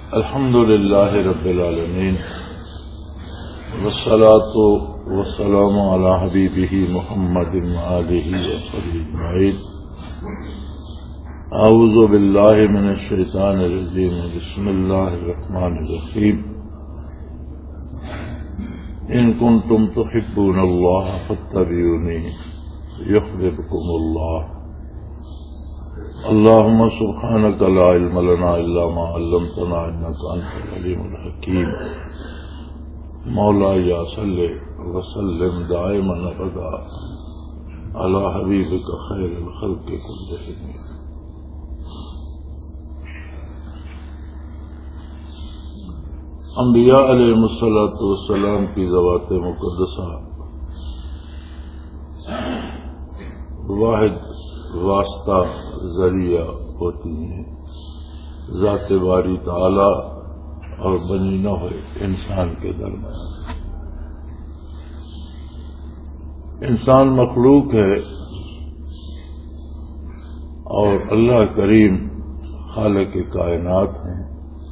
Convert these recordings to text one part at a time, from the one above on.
الحمد للہ رب العالمین والصلاة والسلام علی حبیبہ محمد وآلہ وصحبہ اجمعین۔ اعوذ باللہ من الشیطان الرجیم، بسم اللہ الرحمن الرحیم۔ ان کنتم تحبون اللہ فاتبعونی یحببکم اللہ۔ اللهم سبحانك لا علم لنا إلا ما علمتنا إنك أنت العليم الحكيم۔ مولاي صل وسلم دائما أبدا على حبيبك خير الخلق كلهم۔ انبیاء علیہم الصلاۃ والسلام کی ذوات مقدسہ واحد واسطہ ذریعہ ہوتی ہیں ذات باری تعالی اور بنی نوع انسان کے درمیان۔ انسان مخلوق ہے اور اللہ کریم خالق کائنات ہیں۔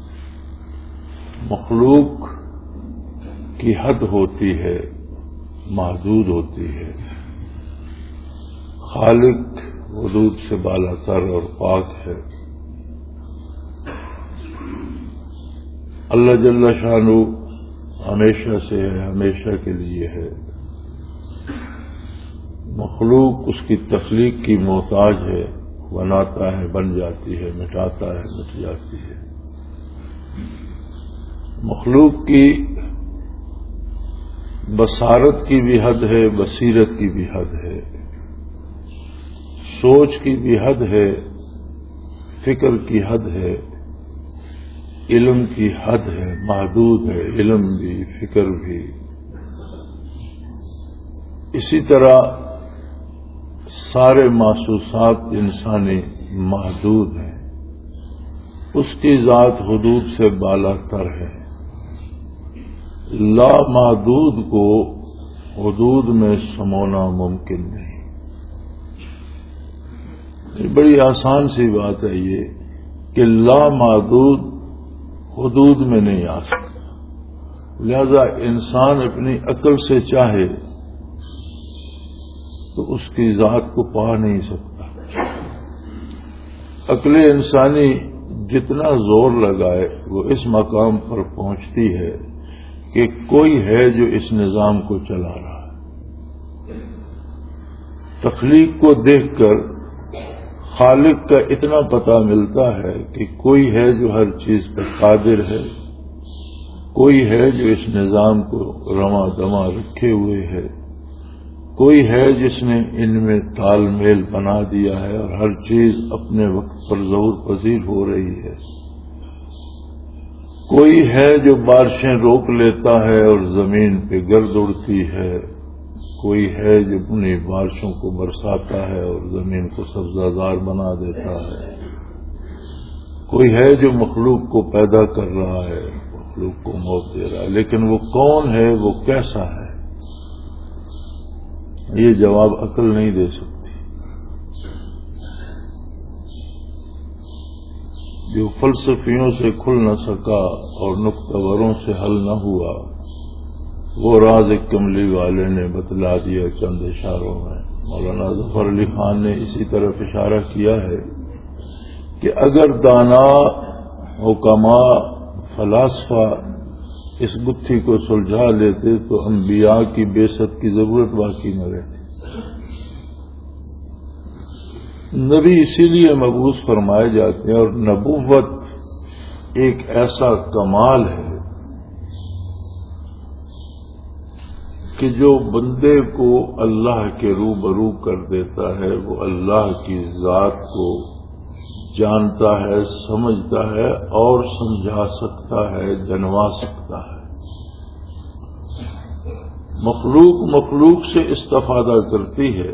مخلوق کی حد ہوتی ہے، محدود ہوتی ہے۔ خالق حدود سے بالا تر اور پاک ہے۔ اللہ جل شانہ ہمیشہ سے ہے، ہمیشہ کے لیے ہے۔ مخلوق اس کی تخلیق کی محتاج ہے، بناتا ہے بن جاتی ہے، مٹاتا ہے مٹ جاتی ہے۔ مخلوق کی بصارت کی بھی حد ہے، بصیرت کی بھی حد ہے، سوچ کی بھی حد ہے، فکر کی حد ہے، علم کی حد ہے، محدود ہے علم بھی فکر بھی۔ اسی طرح سارے محسوسات انسانی محدود ہیں، اس کی ذات حدود سے بالا تر ہے۔ لامحدود کو حدود میں سمونا ممکن نہیں۔ بڑی آسان سی بات ہے یہ کہ لامحدود حدود میں نہیں آ سکتا، لہذا انسان اپنی عقل سے چاہے تو اس کی ذات کو پا نہیں سکتا۔ عقل انسانی جتنا زور لگائے وہ اس مقام پر پہنچتی ہے کہ کوئی ہے جو اس نظام کو چلا رہا ہے۔ تخلیق کو دیکھ کر خالق کا اتنا پتہ ملتا ہے کہ کوئی ہے جو ہر چیز پر قادر ہے، کوئی ہے جو اس نظام کو رواں دواں رکھے ہوئے ہے، کوئی ہے جس نے ان میں تال میل بنا دیا ہے اور ہر چیز اپنے وقت پر ظہور پذیر ہو رہی ہے۔ کوئی ہے جو بارشیں روک لیتا ہے اور زمین پہ گرد اڑتی ہے، کوئی ہے جو اپنی بارشوں کو برساتا ہے اور زمین کو سبزہ زار بنا دیتا ہے، کوئی ہے جو مخلوق کو پیدا کر رہا ہے، مخلوق کو موت دے رہا ہے، لیکن وہ کون ہے، وہ کیسا ہے، یہ جواب عقل نہیں دے سکتی۔ جو فلسفیوں سے کھل نہ سکا اور نکتہ وروں سے حل نہ ہوا، وہ راز کملی والے نے بتلا دیا چند اشاروں میں۔ مولانا ظفر علی خان نے اسی طرف اشارہ کیا ہے کہ اگر دانا، حکماء، فلاسفہ اس گتھی کو سلجھا لیتے تو انبیاء کی بعثت کی ضرورت باقی نہ رہتی۔ نبی اسی لیے مبعوث فرمائے جاتے ہیں، اور نبوت ایک ایسا کمال ہے کہ جو بندے کو اللہ کے روبرو کر دیتا ہے، وہ اللہ کی ذات کو جانتا ہے، سمجھتا ہے اور سمجھا سکتا ہے، جنوا سکتا ہے۔ مخلوق سے استفادہ کرتی ہے،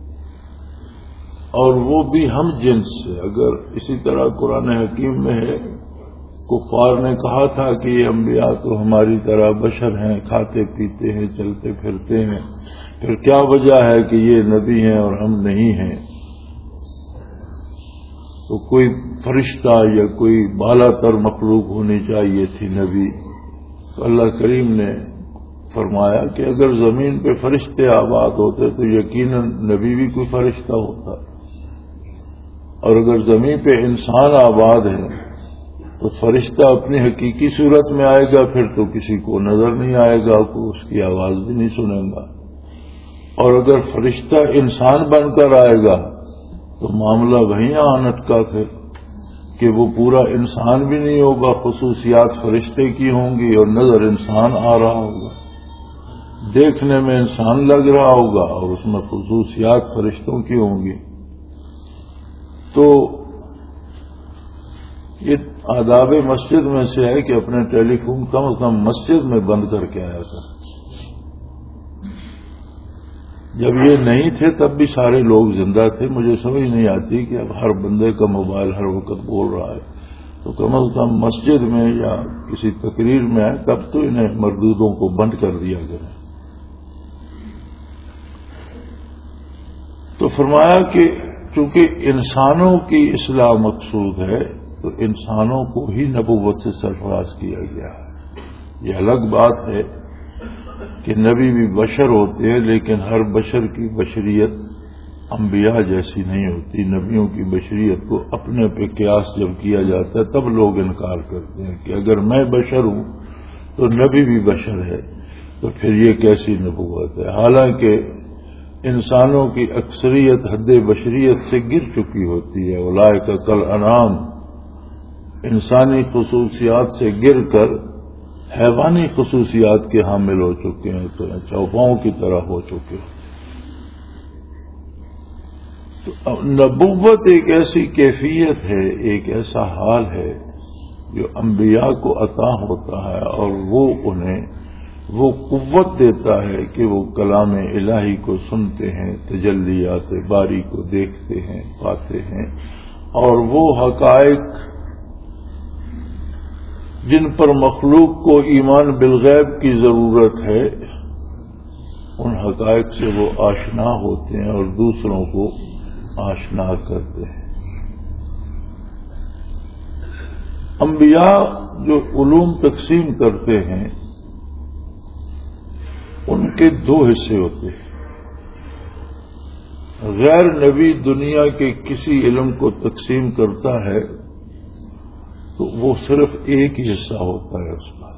اور وہ بھی ہم جنس سے۔ اگر اسی طرح قرآن حکیم میں ہے، کفار نے کہا تھا کہ یہ انبیاء تو ہماری طرح بشر ہیں، کھاتے پیتے ہیں، چلتے پھرتے ہیں، پھر کیا وجہ ہے کہ یہ نبی ہیں اور ہم نہیں ہیں؟ تو کوئی فرشتہ یا کوئی بالا تر مخلوق ہونی چاہیے تھی نبی، تو اللہ کریم نے فرمایا کہ اگر زمین پہ فرشتے آباد ہوتے تو یقیناً نبی بھی کوئی فرشتہ ہوتا، اور اگر زمین پہ انسان آباد ہے تو فرشتہ اپنی حقیقی صورت میں آئے گا، پھر تو کسی کو نظر نہیں آئے گا، کوئی اس کی آواز بھی نہیں سنے گا، اور اگر فرشتہ انسان بن کر آئے گا تو معاملہ وہیں اٹکا پھر کہ وہ پورا انسان بھی نہیں ہوگا، خصوصیات فرشتے کی ہوں گی اور نظر انسان آ رہا ہوگا، دیکھنے میں انسان لگ رہا ہوگا اور اس میں خصوصیات فرشتوں کی ہوں گی۔ تو یہ آداب مسجد میں سے ہے کہ اپنے ٹیلی فون کم از کم مسجد میں بند کر کے آیا تھا۔ جب یہ نہیں تھے تب بھی سارے لوگ زندہ تھے، مجھے سمجھ نہیں آتی کہ اب ہر بندے کا موبائل ہر وقت بول رہا ہے، تو کم از کم مسجد میں یا کسی تقریر میں آئے تب تو انہیں مردودوں کو بند کر دیا گیا۔ تو فرمایا کہ چونکہ انسانوں کی اصلاح مقصود ہے تو انسانوں کو ہی نبوت سے سرفراز کیا گیا ہے۔ یہ الگ بات ہے کہ نبی بھی بشر ہوتے ہیں، لیکن ہر بشر کی بشریت انبیاء جیسی نہیں ہوتی۔ نبیوں کی بشریت کو اپنے پہ قیاس جب کیا جاتا ہے تب لوگ انکار کرتے ہیں کہ اگر میں بشر ہوں تو نبی بھی بشر ہے، تو پھر یہ کیسی نبوت ہے؟ حالانکہ انسانوں کی اکثریت حد بشریت سے گر چکی ہوتی ہے، اولئک کالانعام، انسانی خصوصیات سے گر کر حیوانی خصوصیات کے حامل ہو چکے ہیں، تو چوپاؤں کی طرح ہو چکے ہیں۔ تو نبوت ایک ایسی کیفیت ہے، ایک ایسا حال ہے جو انبیاء کو عطا ہوتا ہے، اور وہ انہیں وہ قوت دیتا ہے کہ وہ کلام الہی کو سنتے ہیں، تجلیات باری کو دیکھتے ہیں، پاتے ہیں، اور وہ حقائق جن پر مخلوق کو ایمان بالغیب کی ضرورت ہے ان حقائق سے وہ آشنا ہوتے ہیں اور دوسروں کو آشنا کرتے ہیں۔ انبیاء جو علوم تقسیم کرتے ہیں ان کے دو حصے ہوتے ہیں۔ غیر نبی دنیا کے کسی علم کو تقسیم کرتا ہے تو وہ صرف ایک ہی حصہ ہوتا ہے اس کا،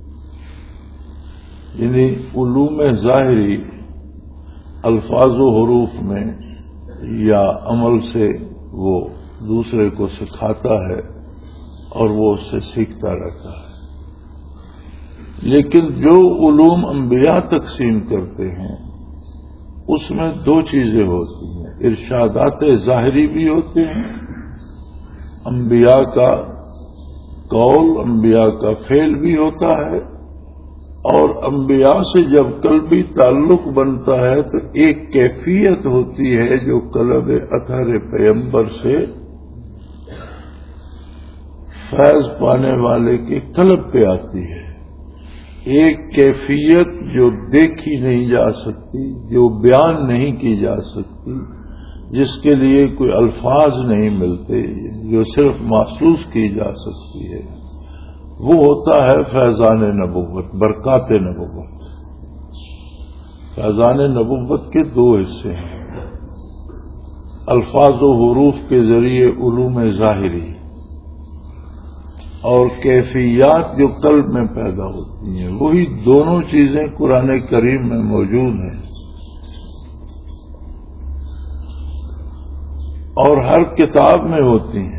یعنی علوم ظاہری الفاظ و حروف میں یا عمل سے وہ دوسرے کو سکھاتا ہے اور وہ اس سے سیکھتا رہتا ہے۔ لیکن جو علوم انبیاء تقسیم کرتے ہیں اس میں دو چیزیں ہوتی ہیں، ارشادات ظاہری بھی ہوتے ہیں، انبیاء کا قول انبیاء کا فعل بھی ہوتا ہے، اور انبیاء سے جب قلبی تعلق بنتا ہے تو ایک کیفیت ہوتی ہے جو قلب اطہر پیغمبر سے فیض پانے والے کے قلب پہ آتی ہے، ایک کیفیت جو دیکھی نہیں جا سکتی، جو بیان نہیں کی جا سکتی، جس کے لیے کوئی الفاظ نہیں ملتے، جو صرف محسوس کی جا سکتی ہے، وہ ہوتا ہے فیضان نبوت، برکات نبوت۔ فیضان نبوت کے دو حصے ہیں، الفاظ و حروف کے ذریعے علوم ظاہری اور کیفیات جو قلب میں پیدا ہوتی ہیں، وہی دونوں چیزیں قرآن کریم میں موجود ہیں، اور ہر کتاب میں ہوتی ہیں۔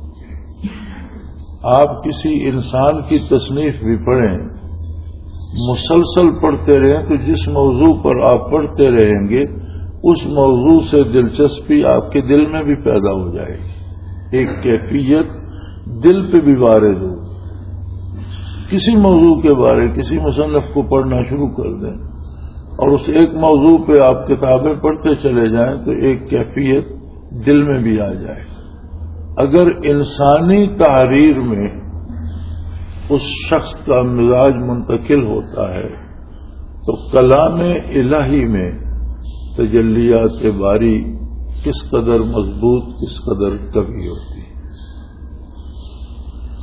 آپ کسی انسان کی تصنیف بھی پڑھیں، مسلسل پڑھتے رہیں تو جس موضوع پر آپ پڑھتے رہیں گے اس موضوع سے دلچسپی آپ کے دل میں بھی پیدا ہو جائے گی، ایک کیفیت دل پہ بھی وارد ہو۔ کسی موضوع کے بارے کسی مصنف کو پڑھنا شروع کر دیں اور اس ایک موضوع پہ آپ کتابیں پڑھتے چلے جائیں تو ایک کیفیت دل میں بھی آ جائے۔ اگر انسانی تحریر میں اس شخص کا مزاج منتقل ہوتا ہے تو کلام الہی میں تجلیات باری کس قدر مضبوط، کس قدر قوی ہوتی ہے۔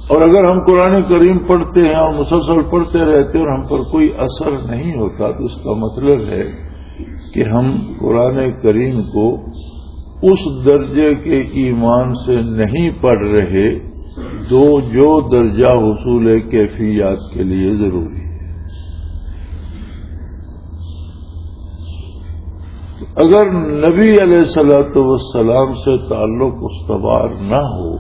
اور اگر ہم قرآن کریم پڑھتے ہیں اور مسلسل پڑھتے رہتے اور ہم پر کوئی اثر نہیں ہوتا تو اس کا مطلب ہے کہ ہم قرآن کریم کو اس درجے کے ایمان سے نہیں پڑھ رہے جو درجہ حصول کیفیات کے لیے ضروری ہے۔ اگر نبی علیہ الصلوۃ والسلام سے تعلق استوار نہ ہو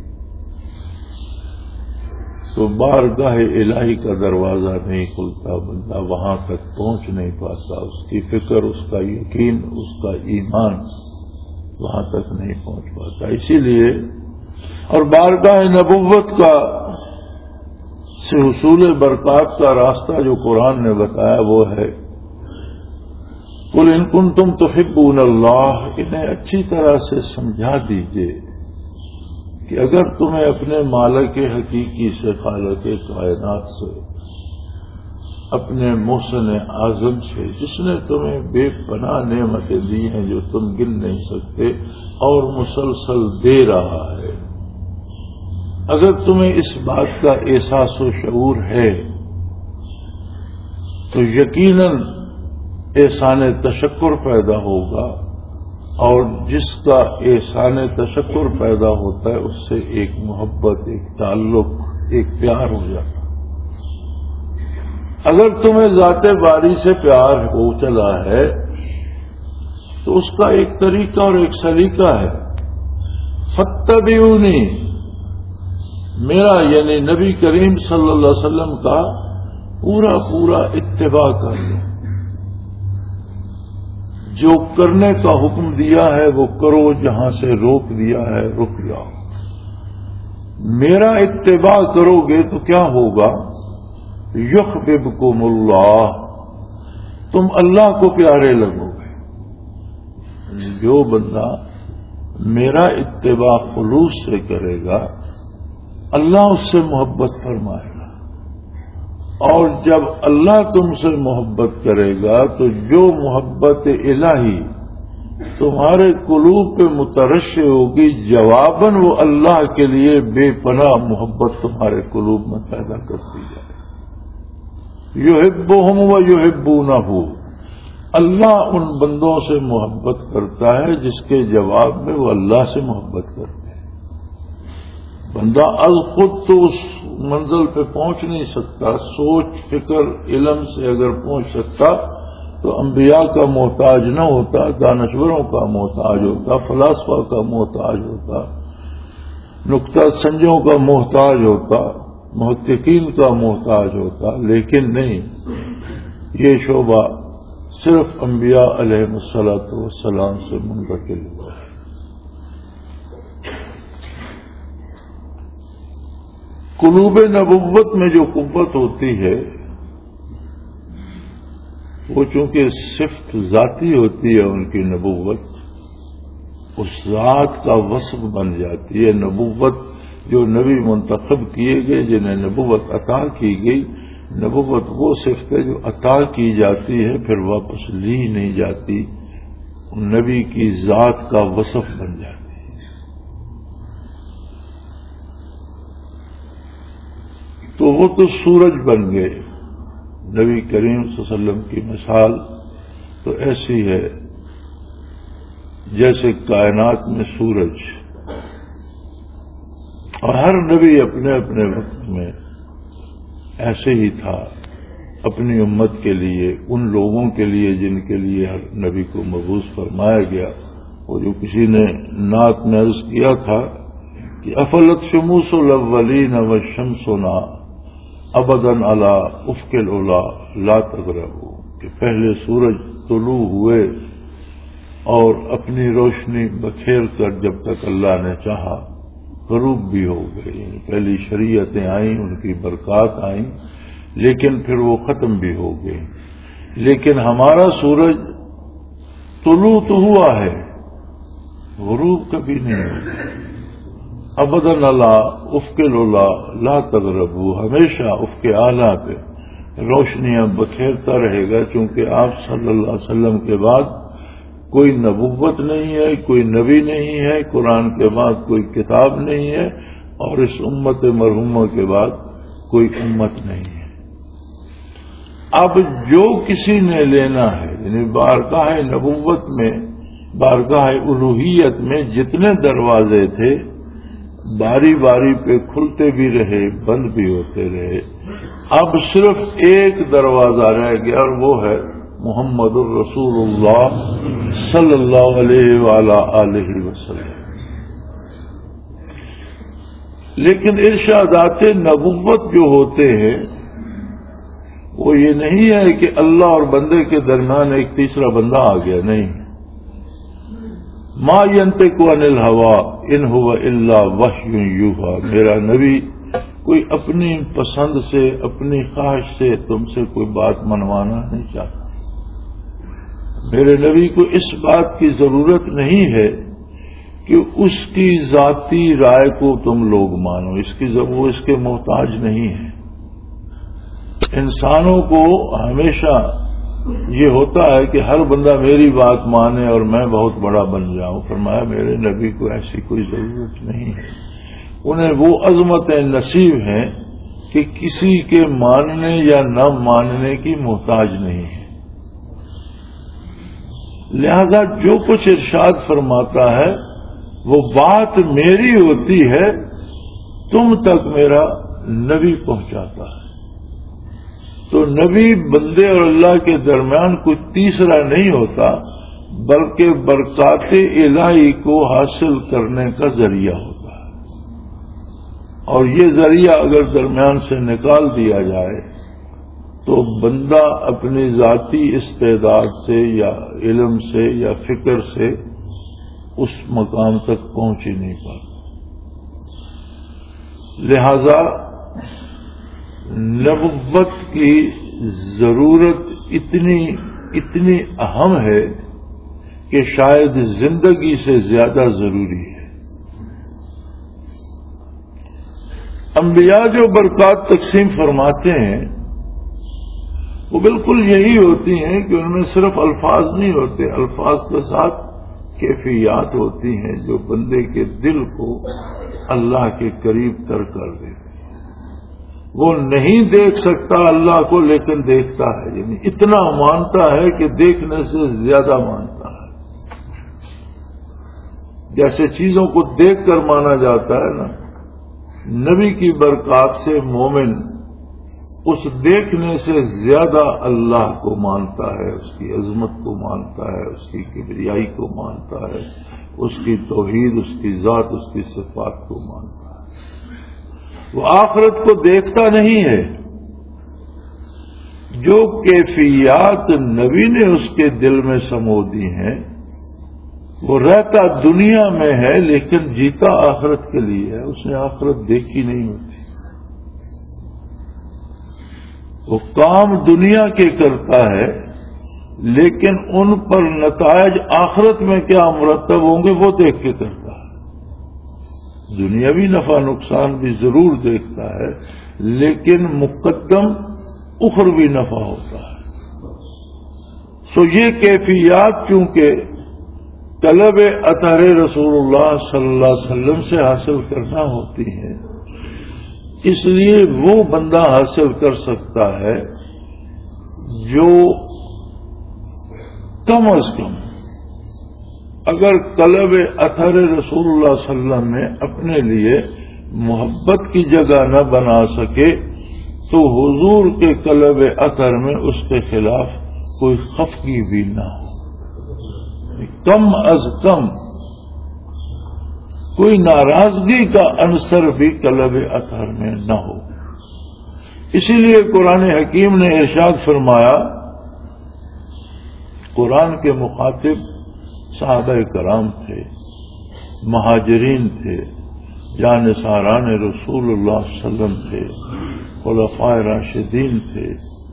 تو بارگاہ الہی کا دروازہ نہیں کھلتا، بندہ وہاں تک پہنچ نہیں پاتا، اس کی فکر، اس کا یقین، اس کا ایمان وہاں تک نہیں پہنچ پاتا۔ اسی لیے اور بارگاہ نبوت کا سے حصول برکات کا راستہ جو قرآن نے بتایا وہ ہے قل ان کنتم تحبون اللہ، انہیں اچھی طرح سے سمجھا دیجئے کہ اگر تمہیں اپنے مالک حقیقی سے، خالق کائنات سے، اپنے محسن اعظم سے، جس نے تمہیں بے پناہ نعمتیں دی ہیں جو تم گن نہیں سکتے اور مسلسل دے رہا ہے، اگر تمہیں اس بات کا احساس و شعور ہے تو یقیناً احسان تشکر پیدا ہوگا، اور جس کا احسان تشکر پیدا ہوتا ہے اس سے ایک محبت، ایک تعلق، ایک پیار ہو جاتا۔ اگر تمہیں ذات باری سے پیار ہو چلا ہے تو اس کا ایک طریقہ اور ایک سلیقہ ہے، فاتبعونی، میرا یعنی نبی کریم صلی اللہ علیہ وسلم کا پورا اتباع کر لو، جو کرنے کا حکم دیا ہے وہ کرو، جہاں سے روک دیا ہے رک جاؤ۔ میرا اتباع کرو گے تو کیا ہوگا؟ یحببکم اللہ، تم اللہ کو پیارے لگو گے۔ جو بندہ میرا اتباع خلوص سے کرے گا اللہ اس سے محبت فرمائے گا، اور جب اللہ تم سے محبت کرے گا تو جو محبت الہی تمہارے قلوب پہ مترشح ہوگی جواباً وہ اللہ کے لیے بے پناہ محبت تمہارے قلوب میں پیدا کرتی جائے۔ یحبہم و یحبونہ، اللہ ان بندوں سے محبت کرتا ہے جس کے جواب میں وہ اللہ سے محبت کرتے ہیں۔ بندہ از خود تو اس منزل پہ پہنچ نہیں سکتا، سوچ فکر علم سے اگر پہنچ سکتا تو انبیاء کا محتاج نہ ہوتا، دانشوروں کا محتاج ہوتا، فلاسفہ کا محتاج ہوتا، نکتہ سنجھوں کا محتاج ہوتا، محققین کا محتاج ہوتا، لیکن نہیں، یہ شعبہ صرف انبیاء علیہ الصلوۃ والسلام سے منتقل ہوا ہے۔ قلوب نبوت میں جو قوت ہوتی ہے وہ چونکہ صفت ذاتی ہوتی ہے، ان کی نبوت اس ذات کا وصف بن جاتی ہے۔ نبوت جو نبی منتخب کیے گئے، جنہیں نبوت عطا کی گئی، نبوت وہ صفت ہے جو عطا کی جاتی ہے پھر واپس لی نہیں جاتی، نبی کی ذات کا وصف بن جاتی ہے۔ تو وہ تو سورج بن گئے۔ نبی کریم صلی اللہ علیہ وسلم کی مثال تو ایسی ہے جیسے کائنات میں سورج، اور ہر نبی اپنے اپنے وقت میں ایسے ہی تھا اپنی امت کے لیے، ان لوگوں کے لیے جن کے لیے ہر نبی کو مبعوث فرمایا گیا۔ وہ جو کسی نے نعت میں عرض کیا تھا کہ افلت شموس الاولین والشمسنا ابدا علی افق العلا لا تغربوا، کہ پہلے سورج طلوع ہوئے اور اپنی روشنی بکھیر کر جب تک اللہ نے چاہا غروب بھی ہو گئے، یعنی پہلی شریعتیں آئیں، ان کی برکات آئیں، لیکن پھر وہ ختم بھی ہو گئی۔ لیکن ہمارا سورج طلوع تو ہوا ہے، غروب کبھی نہیں ہوا۔ ابداً اللہ افق العلا لا تغربوا، ہمیشہ افق اعلیٰ پہ روشنیاں بکھیرتا رہے گا، چونکہ آپ صلی اللہ علیہ وسلم کے بعد کوئی نبوت نہیں ہے، کوئی نبی نہیں ہے، قرآن کے بعد کوئی کتاب نہیں ہے، اور اس امت مرحومہ کے بعد کوئی امت نہیں ہے۔ اب جو کسی نے لینا ہے، یعنی بارگاہ نبوت میں، بارگاہ الوہیت میں جتنے دروازے تھے باری باری پہ کھلتے بھی رہے، بند بھی ہوتے رہے، اب صرف ایک دروازہ رہ گیا اور وہ ہے محمد الرسول اللہ صلی اللہ علیہ وآلہ وسلم۔ لیکن ارشادات نبوت جو ہوتے ہیں وہ یہ نہیں ہے کہ اللہ اور بندے کے درمیان ایک تیسرا بندہ آ گیا، نہیں۔ ما ينطق عن الهوى ان هو الا وحی یوحی، میرا نبی کوئی اپنی پسند سے، اپنی خواہش سے تم سے کوئی بات منوانا نہیں چاہتا۔ میرے نبی کو اس بات کی ضرورت نہیں ہے کہ اس کی ذاتی رائے کو تم لوگ مانو، وہ اس کے محتاج نہیں ہے۔ انسانوں کو ہمیشہ یہ ہوتا ہے کہ ہر بندہ میری بات مانے اور میں بہت بڑا بن جاؤں۔ فرمایا میرے نبی کو ایسی کوئی ضرورت نہیں ہے، انہیں وہ عظمتیں نصیب ہیں کہ کسی کے ماننے یا نہ ماننے کی محتاج نہیں ہے۔ لہذا جو کچھ ارشاد فرماتا ہے وہ بات میری ہوتی ہے، تم تک میرا نبی پہنچاتا ہے۔ تو نبی بندے اور اللہ کے درمیان کوئی تیسرا نہیں ہوتا، بلکہ برکات الہی کو حاصل کرنے کا ذریعہ ہوتا ہے۔ اور یہ ذریعہ اگر درمیان سے نکال دیا جائے تو بندہ اپنی ذاتی استعداد سے یا علم سے یا فکر سے اس مقام تک پہنچ ہی نہیں پاتا۔ لہذا نبوت کی ضرورت اتنی اہم ہے کہ شاید زندگی سے زیادہ ضروری ہے۔ انبیاء جو برکات تقسیم فرماتے ہیں وہ بالکل یہی ہوتی ہیں کہ ان میں صرف الفاظ نہیں ہوتے، الفاظ کے ساتھ کیفیات ہوتی ہیں جو بندے کے دل کو اللہ کے قریب تر کر دیتے ہیں۔ وہ نہیں دیکھ سکتا اللہ کو لیکن دیکھتا ہے، یعنی اتنا مانتا ہے کہ دیکھنے سے زیادہ مانتا ہے۔ جیسے چیزوں کو دیکھ کر مانا جاتا ہے نا، نبی کی برکات سے مومن اس دیکھنے سے زیادہ اللہ کو مانتا ہے، اس کی عظمت کو مانتا ہے، اس کی کبریائی کو مانتا ہے، اس کی توحید، اس کی ذات، اس کی صفات کو مانتا ہے۔ وہ آخرت کو دیکھتا نہیں ہے۔ جو کیفیات نبی نے اس کے دل میں سمو دی ہیں وہ رہتا دنیا میں ہے لیکن جیتا آخرت کے لیے ہے، اس نے آخرت دیکھی نہیں ہوتی۔ وہ کام دنیا کے کرتا ہے لیکن ان پر نتائج آخرت میں کیا مرتب ہوں گے وہ دیکھ کے کرتا ہے۔ دنیاوی نفع نقصان بھی ضرور دیکھتا ہے لیکن مقدم اخروی نفع ہوتا ہے۔ سو یہ کیفیات چونکہ طلب اطہر رسول اللہ صلی اللہ علیہ وسلم سے حاصل کرنا ہوتی ہیں، اس لیے وہ بندہ حاصل کر سکتا ہے جو کم از کم اگر طلب اطہر رسول اللہ صلی اللہ علیہ وسلم میں اپنے لیے محبت کی جگہ نہ بنا سکے تو حضور کے طلب اطہر میں اس کے خلاف کوئی خفگی بھی نہ ہو، کم از کم کوئی ناراضگی کا عنصر بھی طلب اطہر میں نہ ہو۔ اسی لیے قرآن حکیم نے ارشاد فرمایا، قرآن کے مخاطب صحابہ کرام تھے، مہاجرین تھے، جانثاران رسول اللہ صلی اللہ علیہ وسلم تھے، خلفاء راشدین تھے،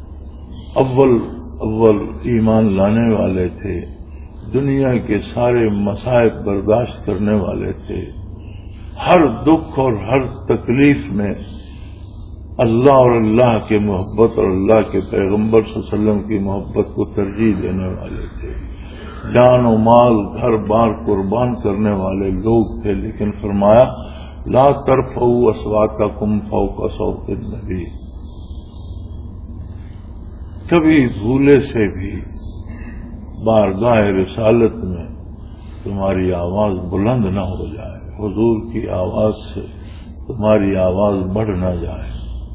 اول ایمان لانے والے تھے، دنیا کے سارے مصائب برداشت کرنے والے تھے، ہر دکھ اور ہر تکلیف میں اللہ اور اللہ کے محبت اور اللہ کے پیغمبر صلی اللہ علیہ وسلم کی محبت کو ترجیح دینے والے تھے، جان و مال گھر بار قربان کرنے والے لوگ تھے، لیکن فرمایا لا ترفعوا اصواتکم فوق صوت النبی، کبھی بھولے سے بھی بارگاہ رسالت میں تمہاری آواز بلند نہ ہو جائے، حضور کی آواز سے تمہاری آواز بڑھ نہ جائے۔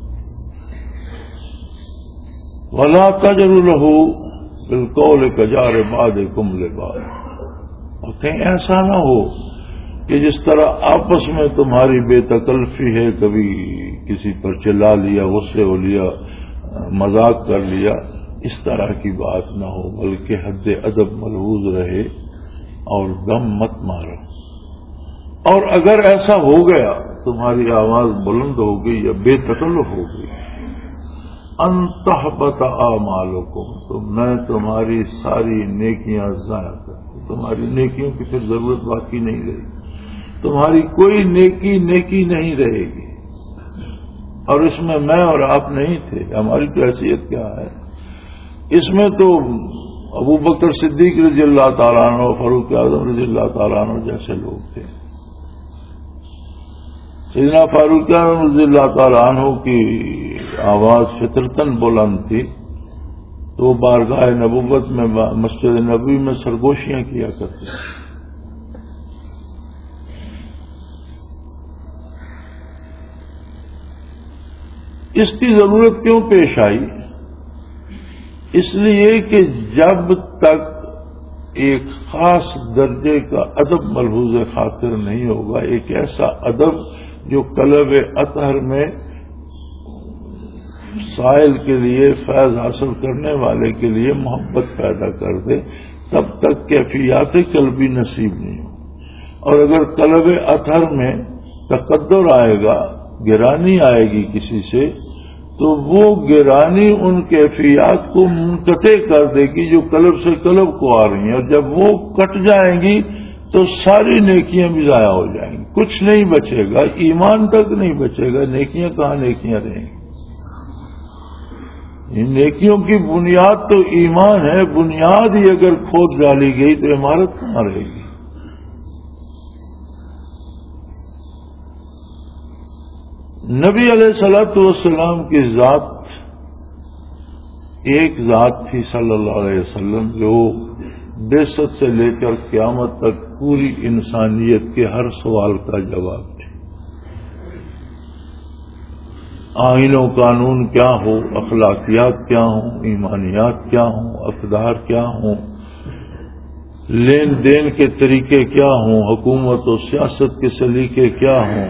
وَلَا تَجْهَرُوا لَهُ بِالْقَوْلِ كَجَهْرِ بَعْضِكُمْ لِبَعْضٍ، اور کہیں ایسا نہ ہو کہ جس طرح آپس میں تمہاری بے تکلفی ہے، کبھی کسی پر چلا لیا، غصے ہو لیا، مذاق کر لیا، اس طرح کی بات نہ ہو، بلکہ حد ادب ملحوظ رہے اور دم مت مارو۔ اور اگر ایسا ہو گیا تمہاری آواز بلند ہو گئی یا بے تکلف ہو گئی، ان تحبط اعمالکم، تو میں تمہاری ساری نیکیاں ضائع کر دوں، تمہاری نیکیوں کی پھر ضرورت باقی نہیں رہے گی، تمہاری کوئی نیکی نہیں رہے گی۔ اور اس میں اور آپ نہیں تھے، ہماری تو حیثیت کیا ہے؟ اس میں تو ابو بکر صدیق رضی اللہ تعالیٰ عنہ، فاروق اعظم رضی اللہ تعالیٰ عنہ جیسے لوگ تھے۔ سیدنا فاروق اعظم رضی اللہ تعالیٰ عنہ کی آواز فطرتاً بلند تھی، تو بارگاہ نبوت میں مسجد نبوی میں سرگوشیاں کیا کرتے تھے۔ اس کی ضرورت کیوں پیش آئی؟ اس لیے کہ جب تک ایک خاص درجے کا ادب ملحوظ خاطر نہیں ہوگا، ایک ایسا ادب جو قلب اطہر میں سائل کے لیے، فیض حاصل کرنے والے کے لیے محبت پیدا کر دے، تب تک کیفیات قلبی نصیب نہیں ہو۔ اور اگر قلب اطہر میں تقدر آئے گا، گرانی آئے گی کسی سے، تو وہ گرانی ان کیفیات کو منقطع کر دے گی جو قلب سے قلب کو آ رہی ہیں، اور جب وہ کٹ جائیں گی تو ساری نیکیاں بھی ضائع ہو جائیں گی، کچھ نہیں بچے گا، ایمان تک نہیں بچے گا، نیکیاں کہاں نیکیاں رہیں گی؟ ان نیکیوں کی بنیاد تو ایمان ہے، بنیاد ہی اگر کھود ڈالی گئی تو عمارت کہاں رہے گی؟ نبی علیہ الصلوۃ والسلام کی ذات ایک ذات تھی صلی اللہ علیہ وسلم، جو بعثت سے لے کر قیامت تک پوری انسانیت کے ہر سوال کا جواب تھی۔ آئین و قانون کیا ہو، اخلاقیات کیا ہوں، ایمانیات کیا ہوں، اقدار کیا ہوں، لین دین کے طریقے کیا ہوں، حکومت و سیاست کے سلیقے کیا ہوں،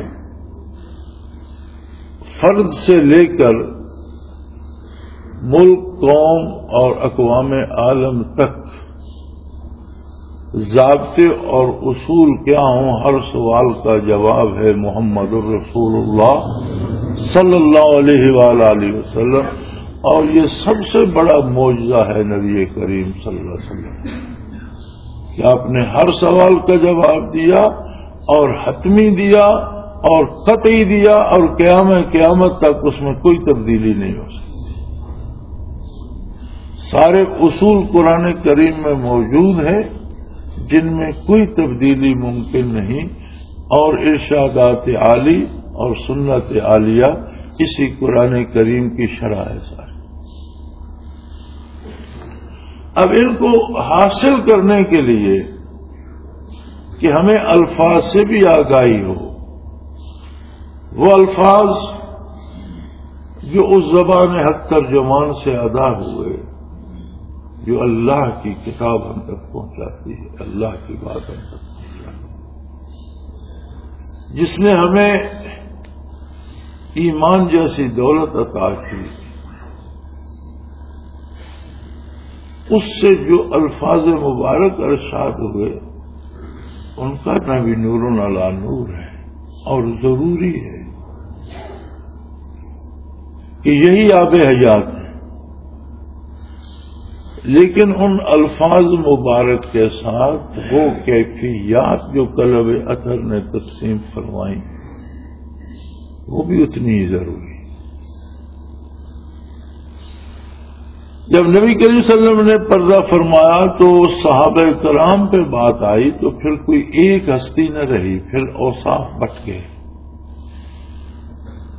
فرد سے لے کر ملک، قوم اور اقوام عالم تک ضابطے اور اصول کیا ہوں، ہر سوال کا جواب ہے محمد الرسول اللہ صلی اللہ علیہ وآلہ وسلم۔ اور یہ سب سے بڑا معجزہ ہے نبی کریم صلی اللہ علیہ وسلم کہ آپ نے ہر سوال کا جواب دیا، اور حتمی دیا، اور قطعی دیا، اور قیامت تک اس میں کوئی تبدیلی نہیں ہو سکتی۔ سارے اصول قرآن کریم میں موجود ہیں جن میں کوئی تبدیلی ممکن نہیں، اور ارشادات عالی اور سنت عالیہ اسی قرآن کریم کی شرح ہے ساری۔ اب ان کو حاصل کرنے کے لیے کہ ہمیں الفاظ سے بھی آگاہی ہو، وہ الفاظ جو اس زبان حق ترجمان سے ادا ہوئے، جو اللہ کی کتاب ہم تک پہنچاتی ہے، اللہ کی بات ہم تک پہنچاتی ہے، جس نے ہمیں ایمان جیسی دولت عطا کی، اس سے جو الفاظ مبارک ارشاد ہوئے ان کا نبی نور علی نور ہے، اور ضروری ہے کہ یہی آب حیات ہے۔ لیکن ان الفاظ مبارک کے ساتھ وہ کیفیات جو قلب اطہر نے تقسیم فرمائی وہ بھی اتنی ہی ضروری۔ جب نبی کریم صلی اللہ علیہ وسلم نے پردہ فرمایا تو صحابہ کرام پہ بات آئی تو پھر کوئی ایک ہستی نہ رہی، پھر اوصاف بٹ گئے۔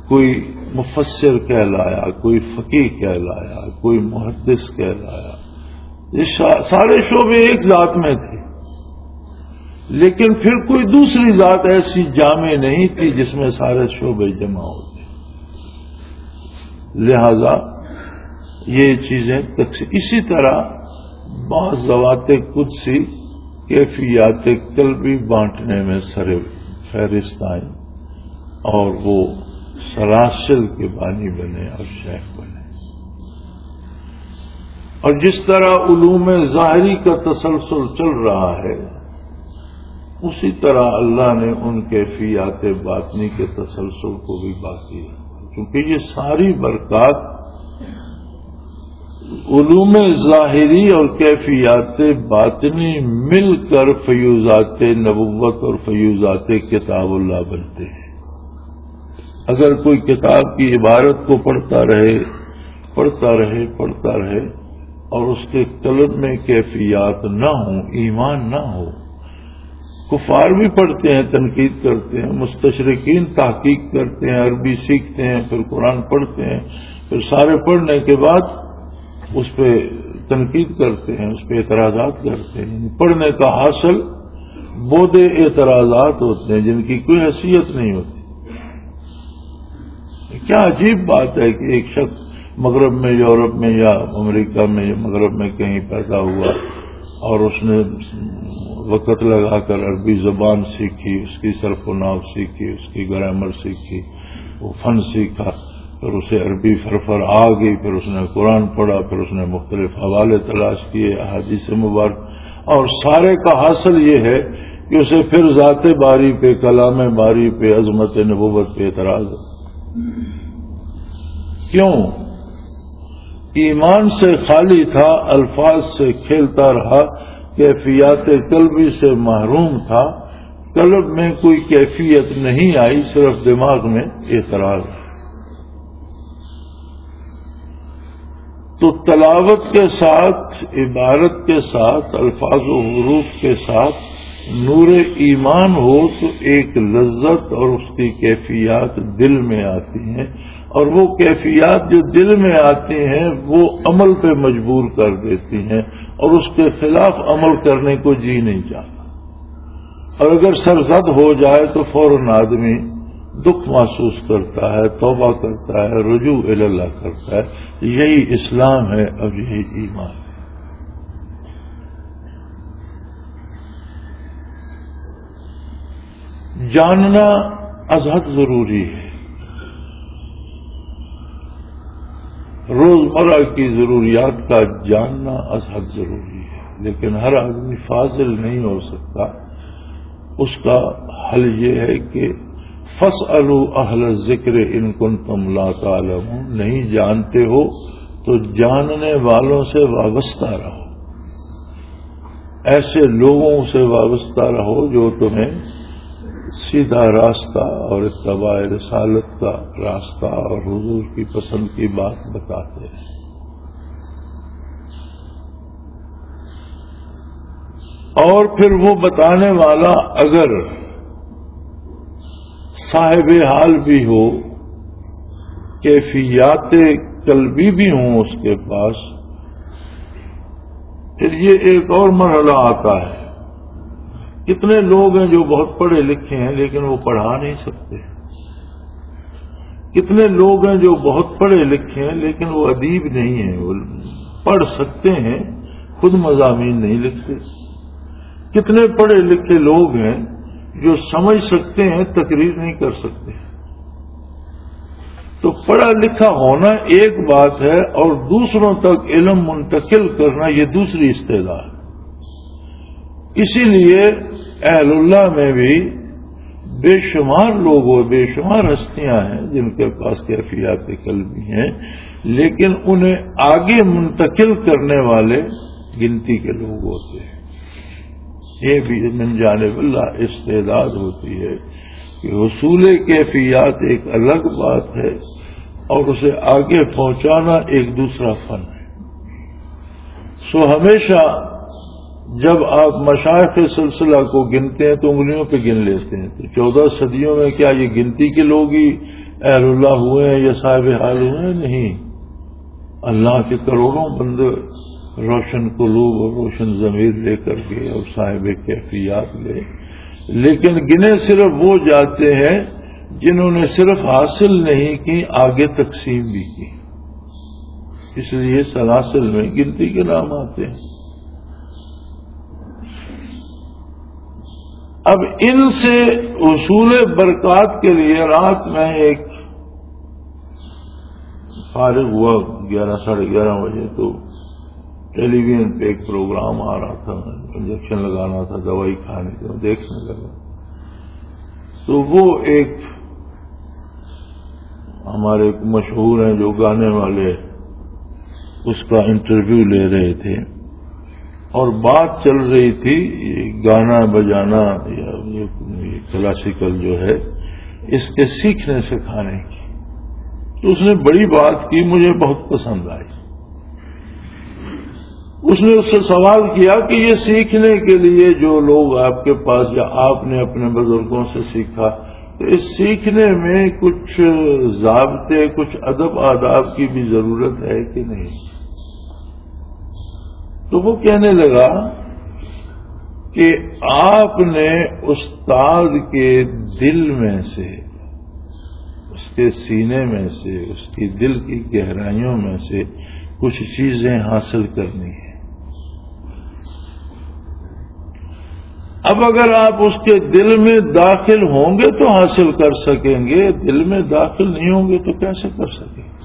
کوئی مفسر کہلایا، کوئی فقیہ کہلایا، کوئی محدث کہلایا، یہ سارے شعبے ایک ذات میں تھے، لیکن پھر کوئی دوسری ذات ایسی جامع نہیں تھی جس میں سارے شعبے جمع ہوتے، لہذا یہ چیزیں اسی طرح بعض ذوات قدسی کیفیات قلبی بانٹنے میں سر فہرست آئیں اور وہ سلاسل کے بانی بنے اور شیخ بنے، اور جس طرح علوم ظاہری کا تسلسل چل رہا ہے اسی طرح اللہ نے ان کیفیات باطنی کے تسلسل کو بھی باقی رکھا، کیونکہ یہ ساری برکات علوم ظاہری اور کیفیات باطنی مل کر فیوزات نبوت اور فیوزات کتاب اللہ بنتے ہیں۔ اگر کوئی کتاب کی عبارت کو پڑھتا رہے اور اس کے قلب میں کیفیات نہ ہوں، ایمان نہ ہو، کفار بھی پڑھتے ہیں، تنقید کرتے ہیں، مستشرقین تحقیق کرتے ہیں، عربی سیکھتے ہیں، پھر قرآن پڑھتے ہیں، پھر سارے پڑھنے کے بعد اس پہ تنقید کرتے ہیں، اس پہ اعتراضات کرتے ہیں، پڑھنے کا حاصل بودے اعتراضات ہوتے ہیں جن کی کوئی حیثیت نہیں ہوتی۔ کیا عجیب بات ہے کہ ایک شخص مغرب میں، یورپ میں یا امریکہ میں یا مغرب میں کہیں پیدا ہوا اور اس نے وقت لگا کر عربی زبان سیکھی، اس کی صرف و نحو سیکھی، اس کی گرامر سیکھی، وہ فن سیکھا، پھر اسے عربی فرفر آ گئی، پھر اس نے قرآن پڑھا، پھر اس نے مختلف حوالے تلاش کیے، احادیث مبارک، اور سارے کا حاصل یہ ہے کہ اسے پھر ذات باری پہ، کلام باری پہ، عظمت نبوت پہ اعتراض ہے۔ کیوں؟ ایمان سے خالی تھا، الفاظ سے کھیلتا رہا، کیفیات قلبی سے محروم تھا، قلب میں کوئی کیفیت نہیں آئی، صرف دماغ میں اعتراض۔ تو تلاوت کے ساتھ، عبارت کے ساتھ، الفاظ و حروف کے ساتھ نور ایمان ہو تو ایک لذت اور اس کی کیفیات دل میں آتی ہیں، اور وہ کیفیات جو دل میں آتی ہیں وہ عمل پہ مجبور کر دیتی ہیں، اور اس کے خلاف عمل کرنے کو جی نہیں چاہتا، اور اگر سرزد ہو جائے تو فوراً آدمی دکھ محسوس کرتا ہے، توبہ کرتا ہے، رجوع اللہ کرتا ہے۔ یہی اسلام ہے اور یہی ایمان ہے۔ جاننا از حد ضروری ہے، روزمرہ کی ضروریات کا جاننا از حد ضروری ہے، لیکن ہر آدمی فاضل نہیں ہو سکتا۔ اس کا حل یہ ہے کہ فاسألوا اہل الذکر ان کنتم لا تعلمون، نہیں جانتے ہو تو جاننے والوں سے وابستہ رہو، ایسے لوگوں سے وابستہ رہو جو تمہیں سیدھا راستہ اور اتباع رسالت کا راستہ اور حضور کی پسند کی بات بتاتے ہیں۔ اور پھر وہ بتانے والا اگر صاحب حال بھی ہو، کیفیات قلبی بھی ہوں اس کے پاس، پھر یہ ایک اور مرحلہ آتا ہے۔ کتنے لوگ ہیں جو بہت پڑھے لکھے ہیں لیکن وہ پڑھا نہیں سکتے، کتنے لوگ ہیں جو بہت پڑھے لکھے ہیں لیکن وہ ادیب نہیں ہیں، وہ پڑھ سکتے ہیں خود مضامین نہیں لکھتے، کتنے پڑھے لکھے لوگ ہیں جو سمجھ سکتے ہیں تقریر نہیں کر سکتے۔ تو پڑھا لکھا ہونا ایک بات ہے اور دوسروں تک علم منتقل کرنا یہ دوسری استعداد ہے۔ اسی لیے اہل اللہ میں بھی بے شمار لوگ و بے شمار ہستیاں ہیں جن کے پاس کیفیات قلبی ہیں، لیکن انہیں آگے منتقل کرنے والے گنتی کے لوگ ہوتے ہیں۔ یہ بھی من جانب اللہ استعداد ہوتی ہے کہ حصول کیفیات ایک الگ بات ہے اور اسے آگے پہنچانا ایک دوسرا فن ہے۔ سو ہمیشہ جب آپ مشائخ سلسلہ کو گنتے ہیں تو انگلیوں پہ گن لیتے ہیں، تو 14 صدیوں میں کیا یہ گنتی کے لوگ ہی اہل اللہ ہوئے ہیں یا صاحب حال ہوئے ہیں، نہیں، اللہ کے کروڑوں بندے روشن قلوب اور روشن ضمیر لے کر کے اور صاحب کیفیات لے، لیکن گنے صرف وہ جاتے ہیں جنہوں نے صرف حاصل نہیں کی، آگے تقسیم بھی کی، اس لیے سلاسل میں گنتی کے نام آتے ہیں۔ اب ان سے اصول برکات کے لیے رات میں ایک فارغ ہوا 11 ساڑھے 11 بجے، تو ٹیلی ویژن پہ ایک پروگرام آ رہا تھا، انجیکشن لگانا تھا، دوائی کھانے کی، دیکھنے لگا تو وہ ایک ہمارے مشہور ہیں جو گانے والے، اس کا انٹرویو لے رہے تھے اور بات چل رہی تھی گانا بجانا یا یہ کلاسیکل جو ہے اس کے سیکھنے سکھانے کی، تو اس نے بڑی بات کی، مجھے بہت پسند آئی۔ اس نے اس سے سوال کیا کہ یہ سیکھنے کے لیے جو لوگ آپ کے پاس یا آپ نے اپنے بزرگوں سے سیکھا، تو اس سیکھنے میں کچھ ضابطے، کچھ ادب آداب کی بھی ضرورت ہے کہ نہیں؟ تو وہ کہنے لگا کہ آپ نے استاد کے دل میں سے، اس کے سینے میں سے، اس کی دل کی گہرائیوں میں سے کچھ چیزیں حاصل کرنی ہیں۔ اب اگر آپ اس کے دل میں داخل ہوں گے تو حاصل کر سکیں گے، دل میں داخل نہیں ہوں گے تو کیسے کر سکیں گے؟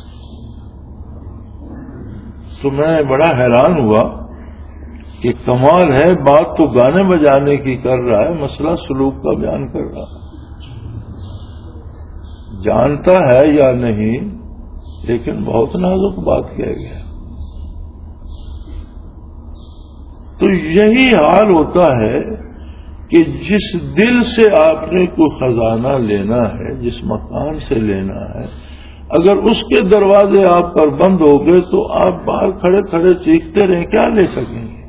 تو میں بڑا حیران ہوا کہ کمال ہے، بات تو گانے بجانے کی کر رہا ہے، مسئلہ سلوک کا بیان کر رہا ہے، جانتا ہے یا نہیں، لیکن بہت نازک بات کہہ گیا۔ تو یہی حال ہوتا ہے کہ جس دل سے آپ نے کوئی خزانہ لینا ہے، جس مکان سے لینا ہے، اگر اس کے دروازے آپ پر بند ہو گئے تو آپ باہر کھڑے کھڑے چیختے رہیں، کیا لے سکیں گے؟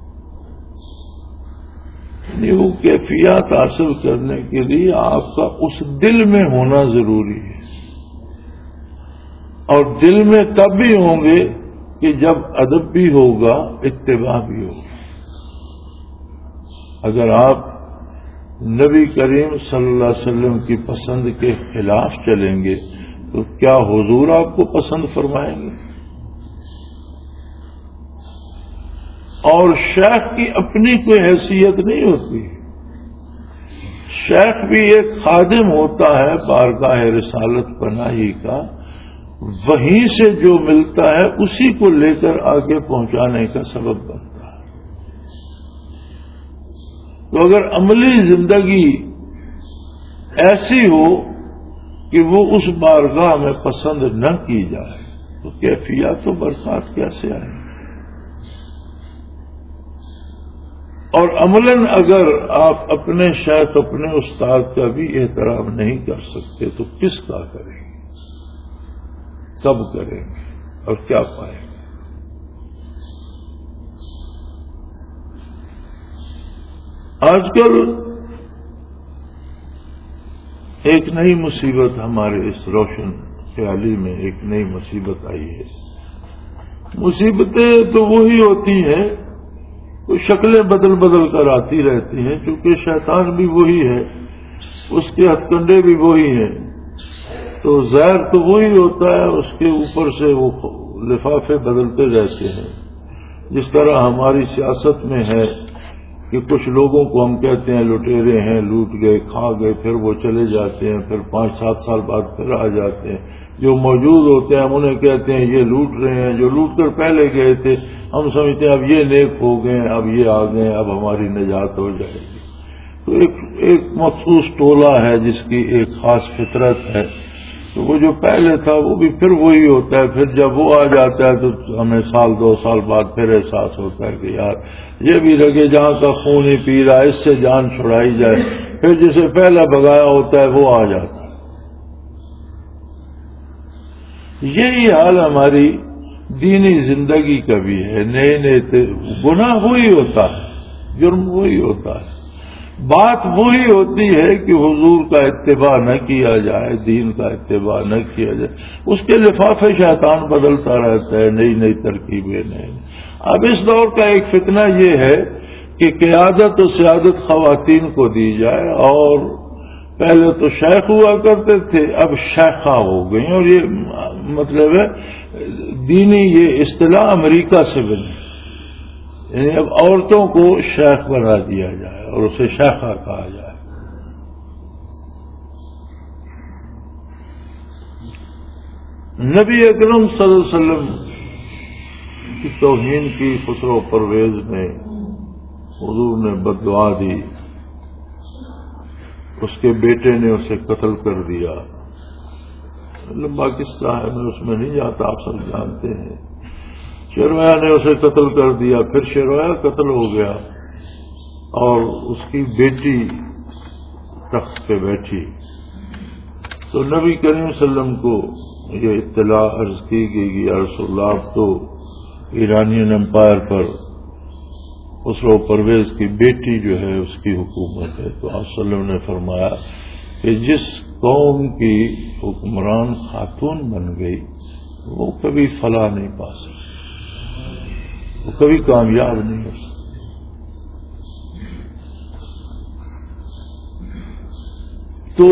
وہ کیفیات حاصل کرنے کے لیے آپ کا اس دل میں ہونا ضروری ہے، اور دل میں تب بھی ہوں گے کہ جب ادب بھی ہوگا، اتباع بھی ہوگا۔ اگر آپ نبی کریم صلی اللہ علیہ وسلم کی پسند کے خلاف چلیں گے تو کیا حضور آپ کو پسند فرمائیں گے؟ اور شیخ کی اپنی کوئی حیثیت نہیں ہوتی، شیخ بھی ایک خادم ہوتا ہے بارگاہ رسالت پناہی کا، وہیں سے جو ملتا ہے اسی کو لے کر آگے پہنچانے کا سبب بنتا ہے۔ تو اگر عملی زندگی ایسی ہو کہ وہ اس بارگاہ میں پسند نہ کی جائے تو کیفیات و برکات کیسے آئیں؟ اور عملاً اگر آپ اپنے شیخ، اپنے استاد کا بھی احترام نہیں کر سکتے تو کس کا کریں گے؟ کب کریں گے اور کیا پائیں گے؟ آج کل ایک نئی مصیبت ہمارے اس روشن خیالی میں ایک نئی مصیبت آئی ہے۔ مصیبتیں تو وہی ہوتی ہیں، وہ شکلیں بدل بدل کر آتی رہتی ہیں، چونکہ شیطان بھی وہی ہے، اس کے ہتھ کنڈے بھی وہی ہیں، تو زہر تو وہی ہوتا ہے، اس کے اوپر سے وہ لفافے بدلتے رہتے ہیں۔ جس طرح ہماری سیاست میں ہے کہ کچھ لوگوں کو ہم کہتے ہیں لٹیرے ہیں، لوٹ گئے، کھا گئے، پھر وہ چلے جاتے ہیں، پھر 5-7 سال بعد پھر آ جاتے ہیں، جو موجود ہوتے ہیں ہم انہیں کہتے ہیں یہ لوٹ رہے ہیں، جو لوٹ کر پہلے گئے تھے ہم سمجھتے ہیں اب یہ نیک ہو گئے، اب یہ آ گئے، اب ہماری نجات ہو جائے گی۔ تو ایک مخصوص ٹولہ ہے جس کی ایک خاص فطرت ہے، تو وہ جو پہلے تھا وہ بھی پھر وہی ہوتا ہے، پھر جب وہ آ جاتا ہے تو ہمیں 1-2 سال بعد پھر احساس ہوتا ہے کہ یار یہ بھی لگے جہاں کا خون ہی پی رہا ہے، اس سے جان چھڑائی جائے، پھر جسے پہلا بھگایا ہوتا ہے وہ آ جاتا ہے۔ یہی حال ہماری دینی زندگی کا بھی ہے، نئے نئے گناہ وہی ہوتا ہے، جرم وہی ہوتا ہے، بات وہی ہوتی ہے کہ حضور کا اتباع نہ کیا جائے، دین کا اتباع نہ کیا جائے، اس کے لفافے شیطان بدلتا رہتا ہے، نئی نئی ترکیبیں نئی۔ اب اس دور کا ایک فتنہ یہ ہے کہ قیادت و سیادت خواتین کو دی جائے، اور پہلے تو شیخ ہوا کرتے تھے، اب شیخہ ہو گئی، اور یہ مطلب ہے دینی یہ اصطلاح امریکہ سے بنی، یعنی اب عورتوں کو شیخ بنا دیا جائے اور اسے شیخہ کہا جائے۔ نبی اکرم صلی اللہ علیہ وسلم کی توہین کی خسرو پرویز میں حضور نے بددعا دی، اس کے بیٹے نے اسے قتل کر دیا۔ لمبا قصہ ہے، میں اس میں نہیں جاتا، آپ سب جانتے ہیں۔ شیرویا نے اسے قتل کر دیا، پھر شیرویا قتل ہو گیا اور اس کی بیٹی تخت پہ بیٹھی، تو نبی کریم صلی اللہ علیہ وسلم کو یہ اطلاع عرض کی گئی کہ یا رسول اللہ، اب تو ایرانین امپائر پر خسرو پرویز کی بیٹی جو ہے اس کی حکومت ہے۔ تو آپ صلی اللہ علیہ وسلم نے فرمایا کہ جس قوم کی حکمران خاتون بن گئی وہ کبھی فلاح نہیں پا سکتی، وہ کبھی کامیاب نہیں ہو سکتی۔ تو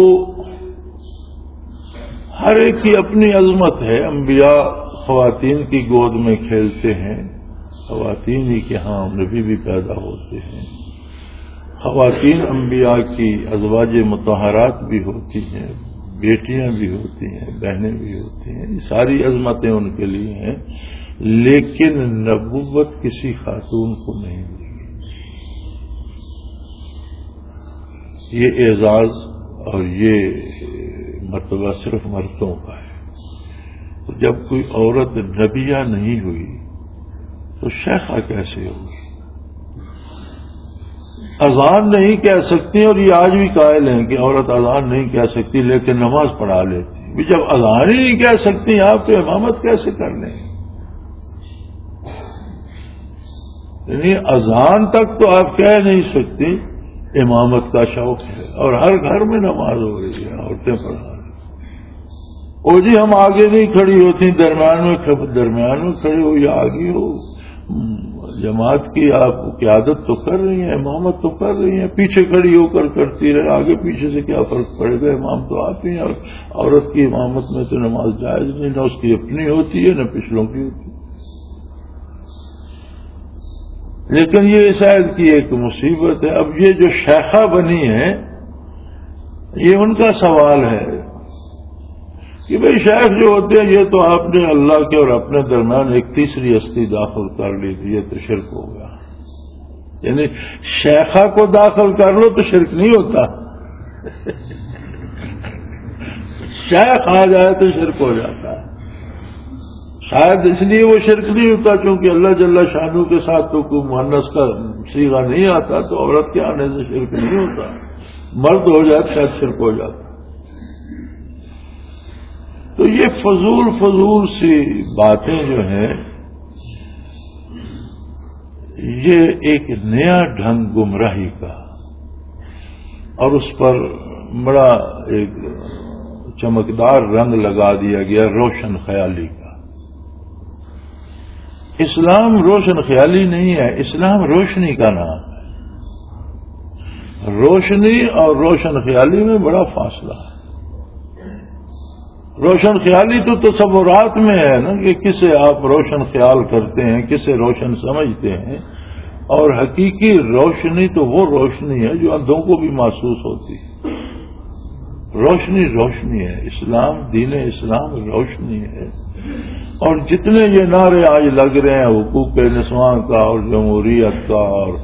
ہر ایک کی اپنی عظمت ہے۔ انبیاء خواتین کی گود میں کھیلتے ہیں، خواتین ہی کے ہاں نبی بھی پیدا ہوتے ہیں، خواتین انبیاء کی ازواج مطہرات بھی ہوتی ہیں، بیٹیاں بھی ہوتی ہیں، بہنیں بھی ہوتی ہیں، یہ ساری عظمتیں ان کے لیے ہیں، لیکن نبوت کسی خاتون کو نہیں ملی۔ یہ اعزاز اور یہ مرتبہ صرف مردوں کا ہے۔ تو جب کوئی عورت نبیہ نہیں ہوئی تو شیخہ کیسے ہوگی؟ اذان نہیں کہہ سکتی، اور یہ آج بھی قائل ہیں کہ عورت اذان نہیں کہہ سکتی لیکن نماز پڑھا لیتی۔ جب اذان ہی نہیں کہہ سکتی آپ تو امامت کیسے کر لیں؟ یعنی اذان تک تو آپ کہہ نہیں سکتی، امامت کا شوق ہے، اور ہر گھر میں نماز ہو رہی ہے، عورتیں پڑھا رہی ہیں۔ او جی ہم آگے نہیں کھڑی ہوتی، درمیان میں کھڑی ہو یا آگے ہو، جماعت کی آپ قیادت تو کر رہی ہیں، امامت تو کر رہی ہیں، پیچھے کھڑی ہو کر کرتی رہے، آگے پیچھے سے کیا فرق پڑے گا؟ امام تو آپ ہی ہیں، اور عورت کی امامت میں تو نماز جائز نہیں، نہ اس کی اپنی ہوتی ہے نہ پچھلوں کی ہوتی ہے۔ لیکن یہ شاید کی ایک مصیبت ہے۔ اب یہ جو شیخہ بنی ہے یہ ان کا سوال ہے کہ بھئی شیخ جو ہوتے ہیں یہ تو آپ نے اللہ کے اور اپنے درمیان ایک تیسری ہستی داخل کر لی تھی، یہ تو شرک ہو گیا۔ یعنی شیخہ کو داخل کر لو تو شرک نہیں ہوتا، شیخ آ جائے تو شرک ہو جاتا ہے۔ شاید اس لیے وہ شرک نہیں ہوتا کیونکہ اللہ جل شانہ کے ساتھ تو کوئی مؤنث کا صیغہ نہیں آتا، تو عورت کے آنے سے شرک نہیں ہوتا، مرد ہو جائے تو شاید شرک ہو جاتا۔ تو یہ فضول سی باتیں جو ہیں یہ ایک نیا ڈھنگ گمراہی کا، اور اس پر بڑا ایک چمکدار رنگ لگا دیا گیا روشن خیالی کا۔ اسلام روشن خیالی نہیں ہے، اسلام روشنی کا نام ہے۔ روشنی اور روشن خیالی میں بڑا فاصلہ ہے۔ روشن خیالی تو تصورات میں ہے نا کہ کسے آپ روشن خیال کرتے ہیں، کسے روشن سمجھتے ہیں، اور حقیقی روشنی تو وہ روشنی ہے جو اندھوں کو بھی محسوس ہوتی ہے۔ روشنی روشنی ہے، اسلام دین اسلام روشنی ہے۔ اور جتنے یہ نعرے آج لگ رہے ہیں حقوق نسواں کا اور جمہوریت کا اور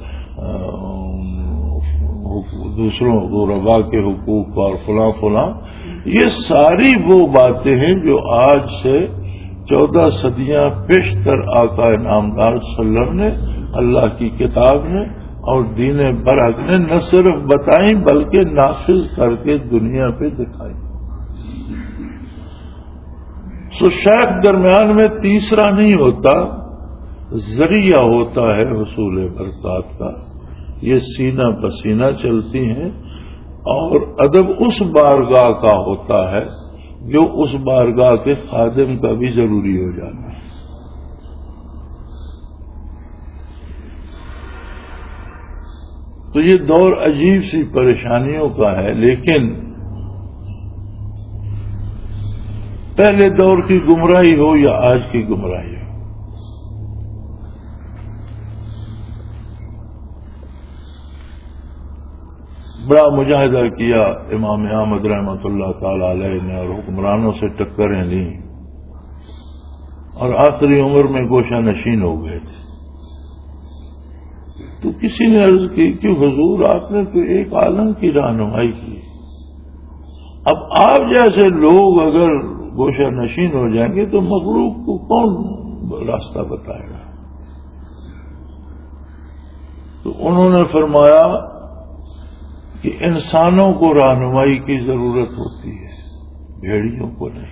دوسروں غربا کے حقوق کا اور فلاں فلاں، یہ ساری وہ باتیں ہیں جو آج سے 14 صدیاں پیشتر آقا نامدار صلی اللہ علیہ وسلم نے اللہ کی کتاب نے اور دین برحق نے نہ صرف بتائیں بلکہ نافذ کر کے دنیا پہ دکھائیں۔ سو شیخ درمیان میں تیسرا نہیں ہوتا، ذریعہ ہوتا ہے حصول برکات کا، یہ سینہ پسینہ چلتی ہیں، اور ادب اس بارگاہ کا ہوتا ہے جو اس بارگاہ کے خادم کا بھی ضروری ہو جانا ہے۔ تو یہ دور عجیب سی پریشانیوں کا ہے، لیکن پہلے دور کی گمراہی ہو یا آج کی گمراہی ہو، بڑا مجاہدہ کیا امام احمد رحمۃ اللہ تعالی علیہ نے، اور حکمرانوں سے ٹکریں لیں، اور آخری عمر میں گوشہ نشین ہو گئے تھے۔ تو کسی نے عرض کی کہ حضور آپ نے تو ایک عالم کی رہنمائی کی، اب آپ جیسے لوگ اگر گوشہ نشین ہو جائیں گے تو مخلوق کو کون راستہ بتائے گا؟ تو انہوں نے فرمایا کہ انسانوں کو رہنمائی کی ضرورت ہوتی ہے، بھیڑیوں کو نہیں۔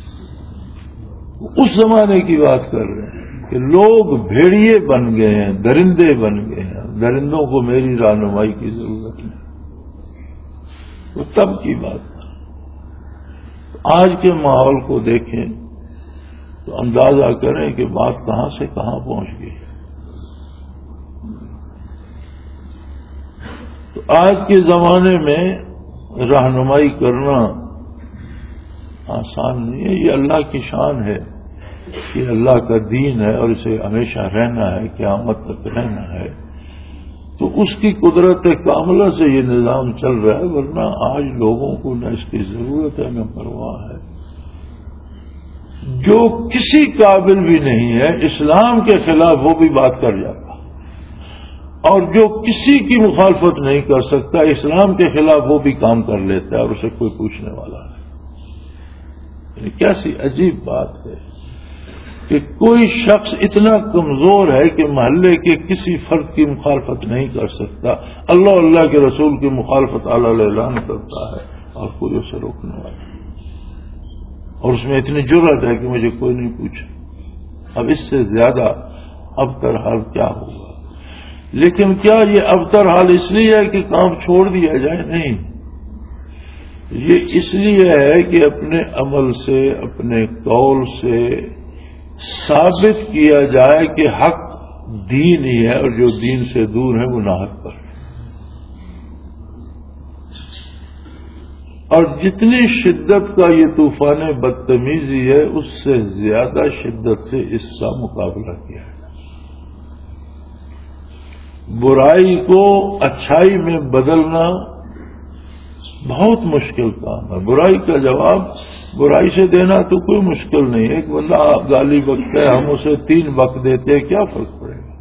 اس زمانے کی بات کر رہے ہیں کہ لوگ بھیڑیے بن گئے ہیں، درندے بن گئے ہیں، درندوں کو میری رہنمائی کی ضرورت نہیں۔ تو تب کی بات ہے۔ آج کے ماحول کو دیکھیں تو اندازہ کریں کہ بات کہاں سے کہاں پہنچ گئی۔ تو آج کے زمانے میں رہنمائی کرنا آسان نہیں ہے، یہ اللہ کی شان ہے، یہ اللہ کا دین ہے، اور اسے ہمیشہ رہنا ہے، قیامت تک رہنا ہے۔ تو اس کی قدرت کاملہ سے یہ نظام چل رہا ہے، ورنہ آج لوگوں کو نہ اس کی ضرورت ہے نہ پرواہ ہے۔ جو کسی قابل بھی نہیں ہے اسلام کے خلاف وہ بھی بات کر جاتا، اور جو کسی کی مخالفت نہیں کر سکتا اسلام کے خلاف وہ بھی کام کر لیتا ہے، اور اسے کوئی پوچھنے والا نہیں۔ کیسی عجیب بات ہے کہ کوئی شخص اتنا کمزور ہے کہ محلے کے کسی فرد کی مخالفت نہیں کر سکتا، اللہ کے رسول کی مخالفت اعلی اعلان کرتا ہے اور کوئی اسے روکنے والا نہیں، اور اس میں اتنی جرأت ہے کہ مجھے کوئی نہیں پوچھا۔ اب اس سے زیادہ ابتر حال کیا ہوگا؟ لیکن کیا یہ ابتر حال اس لیے ہے کہ کام چھوڑ دیا جائے؟ نہیں، یہ اس لیے ہے کہ اپنے عمل سے، اپنے قول سے ثابت کیا جائے کہ حق دین ہی ہے، اور جو دین سے دور ہے وہ ناحق پر ہے۔ اور جتنی شدت کا یہ طوفان بدتمیزی ہے اس سے زیادہ شدت سے اس کا مقابلہ کیا ہے۔ برائی کو اچھائی میں بدلنا بہت مشکل کام ہے۔ برائی کا جواب برائی سے دینا تو کوئی مشکل نہیں ہے۔ ایک بندہ گالی بکتا ہے، ہم اسے 3 بک دیتے ہیں، کیا فرق پڑے گا؟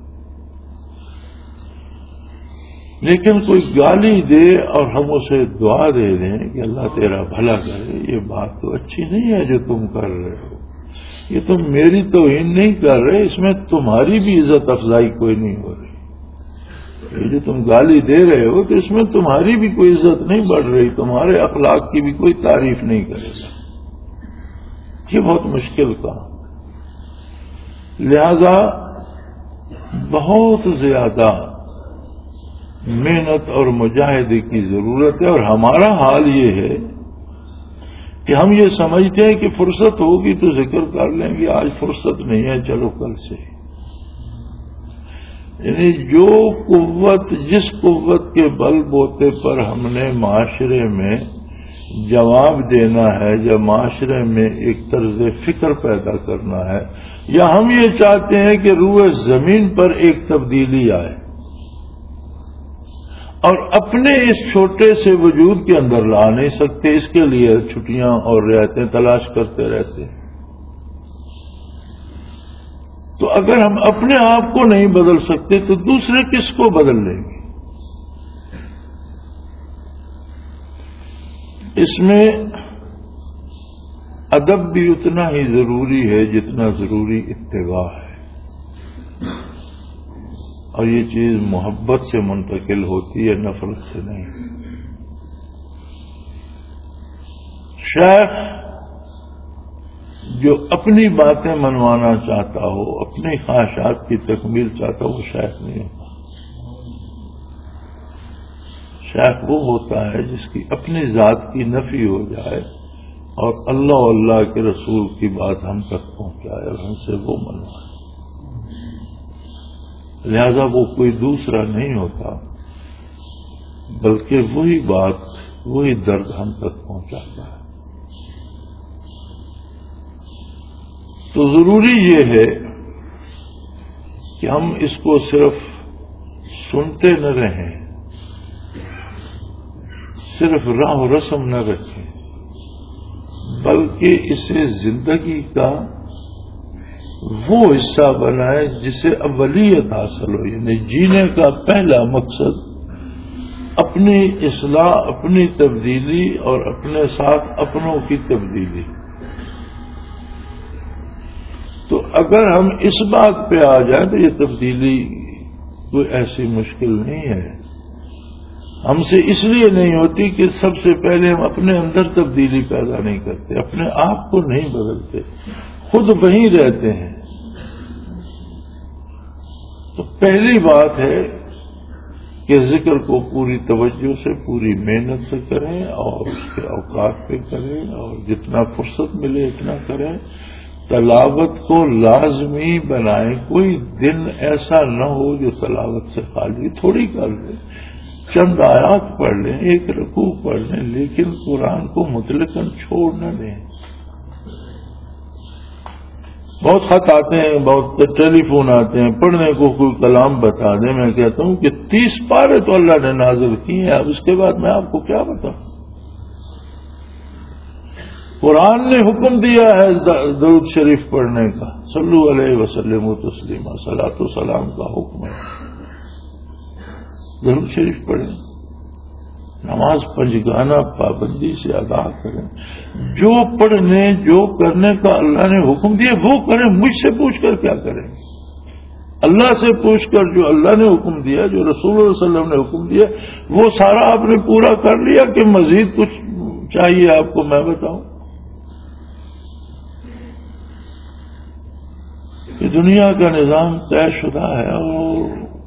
لیکن کوئی گالی دے اور ہم اسے دعا دے دیں کہ اللہ تیرا بھلا کرے، یہ بات تو اچھی نہیں ہے جو تم کر رہے ہو۔ یہ تم میری توہین نہیں کر رہے، اس میں تمہاری بھی عزت افزائی کوئی نہیں ہو رہی۔ یہ جو تم گالی دے رہے ہو تو اس میں تمہاری بھی کوئی عزت نہیں بڑھ رہی، تمہارے اخلاق کی بھی کوئی تعریف نہیں کرے گا۔ یہ بہت مشکل کام، لہذا بہت زیادہ محنت اور مجاہدے کی ضرورت ہے۔ اور ہمارا حال یہ ہے کہ ہم یہ سمجھتے ہیں کہ فرصت ہوگی تو ذکر کر لیں گے، آج فرصت نہیں ہے، چلو کل سے۔ یعنی جو قوت، جس قوت کے بل بوتے پر ہم نے معاشرے میں جواب دینا ہے، یا معاشرے میں ایک طرز فکر پیدا کرنا ہے، یا ہم یہ چاہتے ہیں کہ روئے زمین پر ایک تبدیلی آئے، اور اپنے اس چھوٹے سے وجود کے اندر لا نہیں سکتے، اس کے لیے چھٹیاں اور رعایتیں تلاش کرتے رہتے ہیں۔ تو اگر ہم اپنے آپ کو نہیں بدل سکتے تو دوسرے کس کو بدل لیں گے؟ اس میں ادب بھی اتنا ہی ضروری ہے جتنا ضروری اتباع ہے، اور یہ چیز محبت سے منتقل ہوتی ہے، نفرت سے نہیں۔ شیخ جو اپنی باتیں منوانا چاہتا ہو، اپنی خواہشات کی تکمیل چاہتا ہو، وہ شیخ نہیں ہوتا۔ شیخ وہ ہوتا ہے جس کی اپنی ذات کی نفی ہو جائے اور اللہ و اللہ کے رسول کی بات ہم تک پہنچائے اور ہم سے وہ منوائے. لہذا وہ کوئی دوسرا نہیں ہوتا بلکہ وہی بات وہی درد ہم تک پہنچاتا ہے. تو ضروری یہ ہے کہ ہم اس کو صرف سنتے نہ رہیں, صرف راہ و رسم نہ رکھیں, بلکہ اسے زندگی کا وہ حصہ بنائیں جسے اولیت حاصل ہو. یعنی جینے کا پہلا مقصد اپنی اصلاح, اپنی تبدیلی اور اپنے ساتھ اپنوں کی تبدیلی. تو اگر ہم اس بات پہ آ جائیں تو یہ تبدیلی کوئی ایسی مشکل نہیں ہے. ہم سے اس لیے نہیں ہوتی کہ سب سے پہلے ہم اپنے اندر تبدیلی پیدا نہیں کرتے, اپنے آپ کو نہیں بدلتے, خود وہیں رہتے ہیں. تو پہلی بات ہے کہ ذکر کو پوری توجہ سے, پوری محنت سے کریں اور اس کے اوقات پہ کریں اور جتنا فرصت ملے اتنا کریں. تلاوت کو لازمی بنائیں. کوئی دن ایسا نہ ہو جو تلاوت سے خالی تھوڑی کر لیں, چند آیات پڑھ لیں, ایک رکوع پڑھ لیں, لیکن قرآن کو مطلقاً چھوڑ نہ دیں. بہت خط آتے ہیں, بہت ٹیلی فون آتے ہیں, پڑھنے کو کوئی کلام بتا دیں. میں کہتا ہوں کہ 30 پارے تو اللہ نے نازل کیے ہیں, اب اس کے بعد میں آپ کو کیا بتاؤں. قرآن نے حکم دیا ہے درود شریف پڑھنے کا, صلو علیہ وسلم تسلیما, صلاۃ و سلام کا حکم ہے. درود شریف پڑھیں, نماز پنجگانہ پابندی سے ادا کریں. جو پڑھنے جو کرنے کا اللہ نے حکم دیا وہ کریں. مجھ سے پوچھ کر کیا کریں؟ اللہ سے پوچھ کر جو اللہ نے حکم دیا, جو رسول اللہ صلی اللہ علیہ وسلم نے حکم دیا, وہ سارا آپ نے پورا کر لیا کہ مزید کچھ چاہیے آپ کو میں بتاؤں؟ کہ دنیا کا نظام طے شدہ ہے اور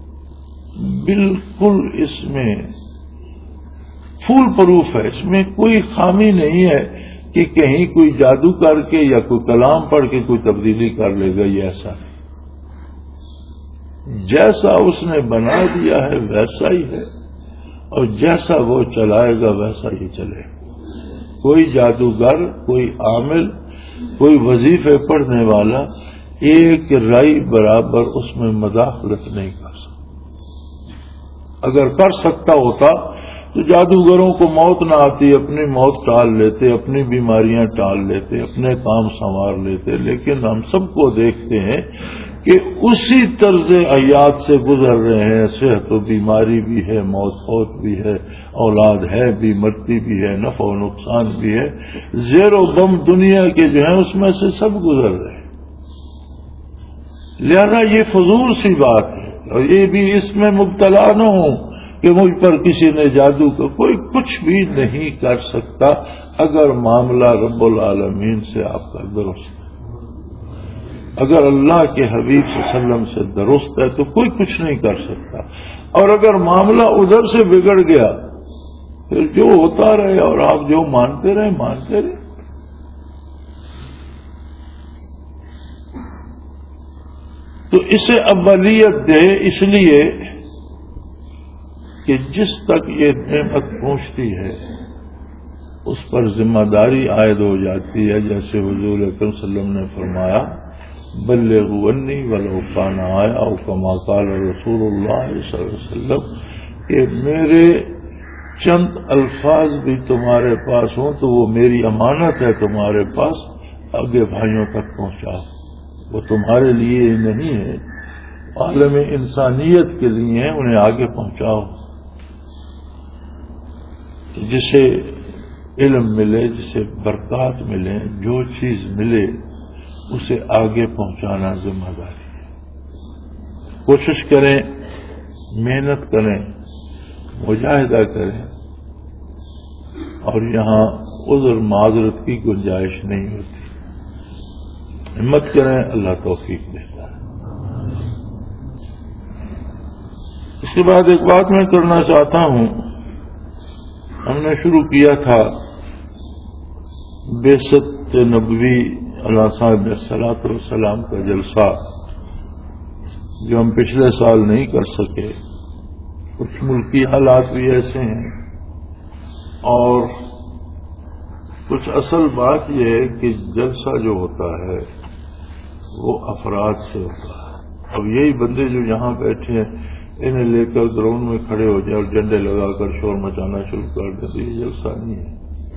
بالکل اس میں فول پروف ہے, اس میں کوئی خامی نہیں ہے کہ کہیں کوئی جادو کر کے یا کوئی کلام پڑھ کے کوئی تبدیلی کر لے گا. یہ ایسا نہیں. جیسا اس نے بنا دیا ہے ویسا ہی ہے اور جیسا وہ چلائے گا ویسا ہی چلے. کوئی جادوگر, کوئی عامل, کوئی وظیفے پڑھنے والا ایک رائی برابر اس میں مداخلت نہیں کر سکتا. اگر کر سکتا ہوتا تو جادوگروں کو موت نہ آتی, اپنی موت ٹال لیتے, اپنی بیماریاں ٹال لیتے, اپنے کام سنوار لیتے. لیکن ہم سب کو دیکھتے ہیں کہ اسی طرز حیات سے گزر رہے ہیں. صحت و بیماری بھی ہے, موت فوت بھی ہے, اولاد ہے بھی, مرتی بھی ہے, نفع و نقصان بھی ہے. زیر و بم دنیا کے جو ہیں اس میں سے سب گزر رہے ہیں. لہذا یہ فضول سی بات ہے اور یہ بھی اس میں مبتلا نہ ہوں کہ مجھ پر کسی نے جادو کا. کوئی کچھ بھی نہیں کر سکتا اگر معاملہ رب العالمین سے آپ کا درست ہے. اگر اللہ کے حبیب صلی اللہ علیہ وسلم سے درست ہے تو کوئی کچھ نہیں کر سکتا. اور اگر معاملہ ادھر سے بگڑ گیا پھر جو ہوتا رہے اور آپ جو مانتے رہے. تو اسے اولیت دے, اس لیے کہ جس تک یہ نعمت پہنچتی ہے اس پر ذمہ داری عائد ہو جاتی ہے. جیسے حضور اکرم صلی اللہ علیہ وسلم نے فرمایا بلغوا عنی ولو کان آیا او کما قال رسول اللہ صلی اللہ علیہ وسلم, کہ میرے چند الفاظ بھی تمہارے پاس ہوں تو وہ میری امانت ہے تمہارے پاس, آگے بھائیوں تک پہنچاؤ. وہ تمہارے لیے نہیں ہے, عالم انسانیت کے لیے ہیں, انہیں آگے پہنچاؤ. جسے علم ملے, جسے برکات ملے, جو چیز ملے اسے آگے پہنچانا ذمہ داری ہے. کوشش کریں, محنت کریں, مجاہدہ کریں, اور یہاں عذر معذرت کی گنجائش نہیں ہوتی. ہمت کریں, اللہ توفیق دیتا ہے. اس کے بعد ایک بات میں کرنا چاہتا ہوں ہم نے شروع کیا تھا بعثت نبوی علیہ صاحب الصلاۃ والسلام کا جلسہ، جو ہم پچھلے سال نہیں کر سکے۔ کچھ ملکی حالات بھی ایسے ہیں، اور کچھ اصل بات یہ ہے کہ جلسہ جو ہوتا ہے وہ افراد سے ہوتا ہے۔ اب یہی بندے جو یہاں بیٹھے ہیں، انہیں لے کر گراؤنڈ میں کھڑے ہو جائے اور ڈنڈے لگا کر شور مچانا شروع کر دیں تو یہ جلسہ نہیں ہے۔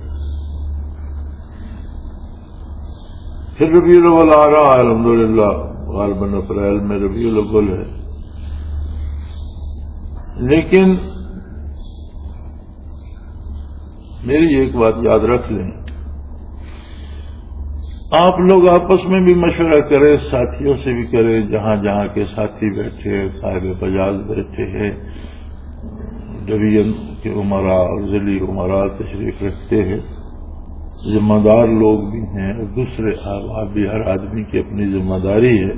پھر ربیع الاول آ رہا ہے، الحمدللہ غالباً اپریل میں ربیع الاول ہے، لیکن میری ایک بات یاد رکھ لیں، آپ لوگ آپس میں بھی مشورہ کریں، ساتھیوں سے بھی کریں، جہاں جہاں کے ساتھی بیٹھے ہیں، صاحب بجاز بیٹھے ہیں، ڈویژن کے عمراء اور ضلعی عمراء تشریف رکھتے ہیں، ذمہ دار لوگ بھی ہیں، اور دوسرے احباب بھی، ہر آدمی کی اپنی ذمہ داری ہے۔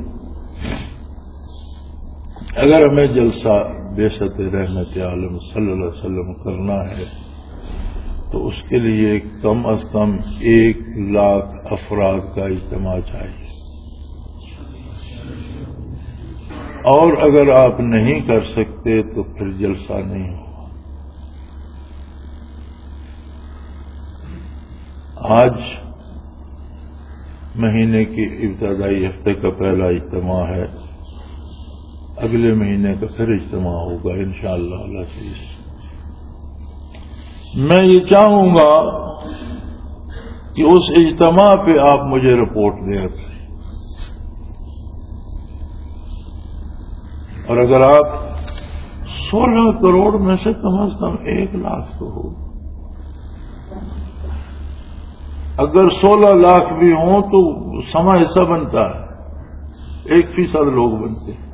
اگر ہمیں جلسہ بعثت رحمت عالم صلی اللہ علیہ وسلم کرنا ہے تو اس کے لیے کم از کم 1,00,000 افراد کا اجتماع چاہیے، اور اگر آپ نہیں کر سکتے تو پھر جلسہ نہیں ہوگا۔ آج مہینے کی ابتدائی ہفتے کا پہلا اجتماع ہے، اگلے مہینے کا پھر اجتماع ہوگا انشاءاللہ العزیز۔ میں یہ چاہوں گا کہ اس اجتماع پہ آپ مجھے رپورٹ دیں، اور اگر آپ 16 کروڑ میں سے کم از کم 1,00,000 تو ہو، اگر 16 لاکھ بھی ہوں تو سما حصہ بنتا ہے، 1% لوگ بنتے ہیں،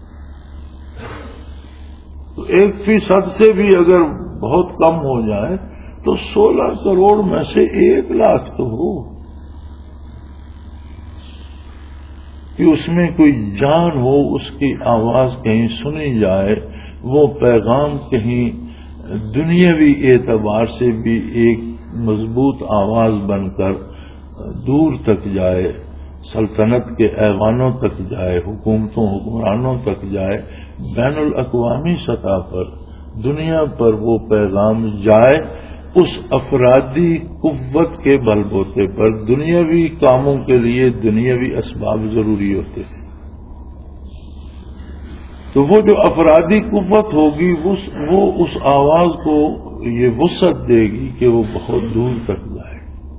تو 1% سے بھی اگر بہت کم ہو جائے تو 16 کروڑ میں سے 1,00,000 تو ہو، کہ اس میں کوئی جان ہو، اس کی آواز کہیں سنی جائے، وہ پیغام کہیں دنیاوی اعتبار سے بھی ایک مضبوط آواز بن کر دور تک جائے، سلطنت کے ایوانوں تک جائے، حکومتوں حکمرانوں تک جائے، بین الاقوامی سطح پر دنیا پر وہ پیغام جائے، اس افرادی قوت کے بل بوتے پر۔ دنیاوی کاموں کے لیے دنیاوی اسباب ضروری ہوتے ہیں، تو وہ جو افرادی قوت ہوگی وہ اس آواز کو یہ وسعت دے گی کہ وہ بہت دور تک جائے،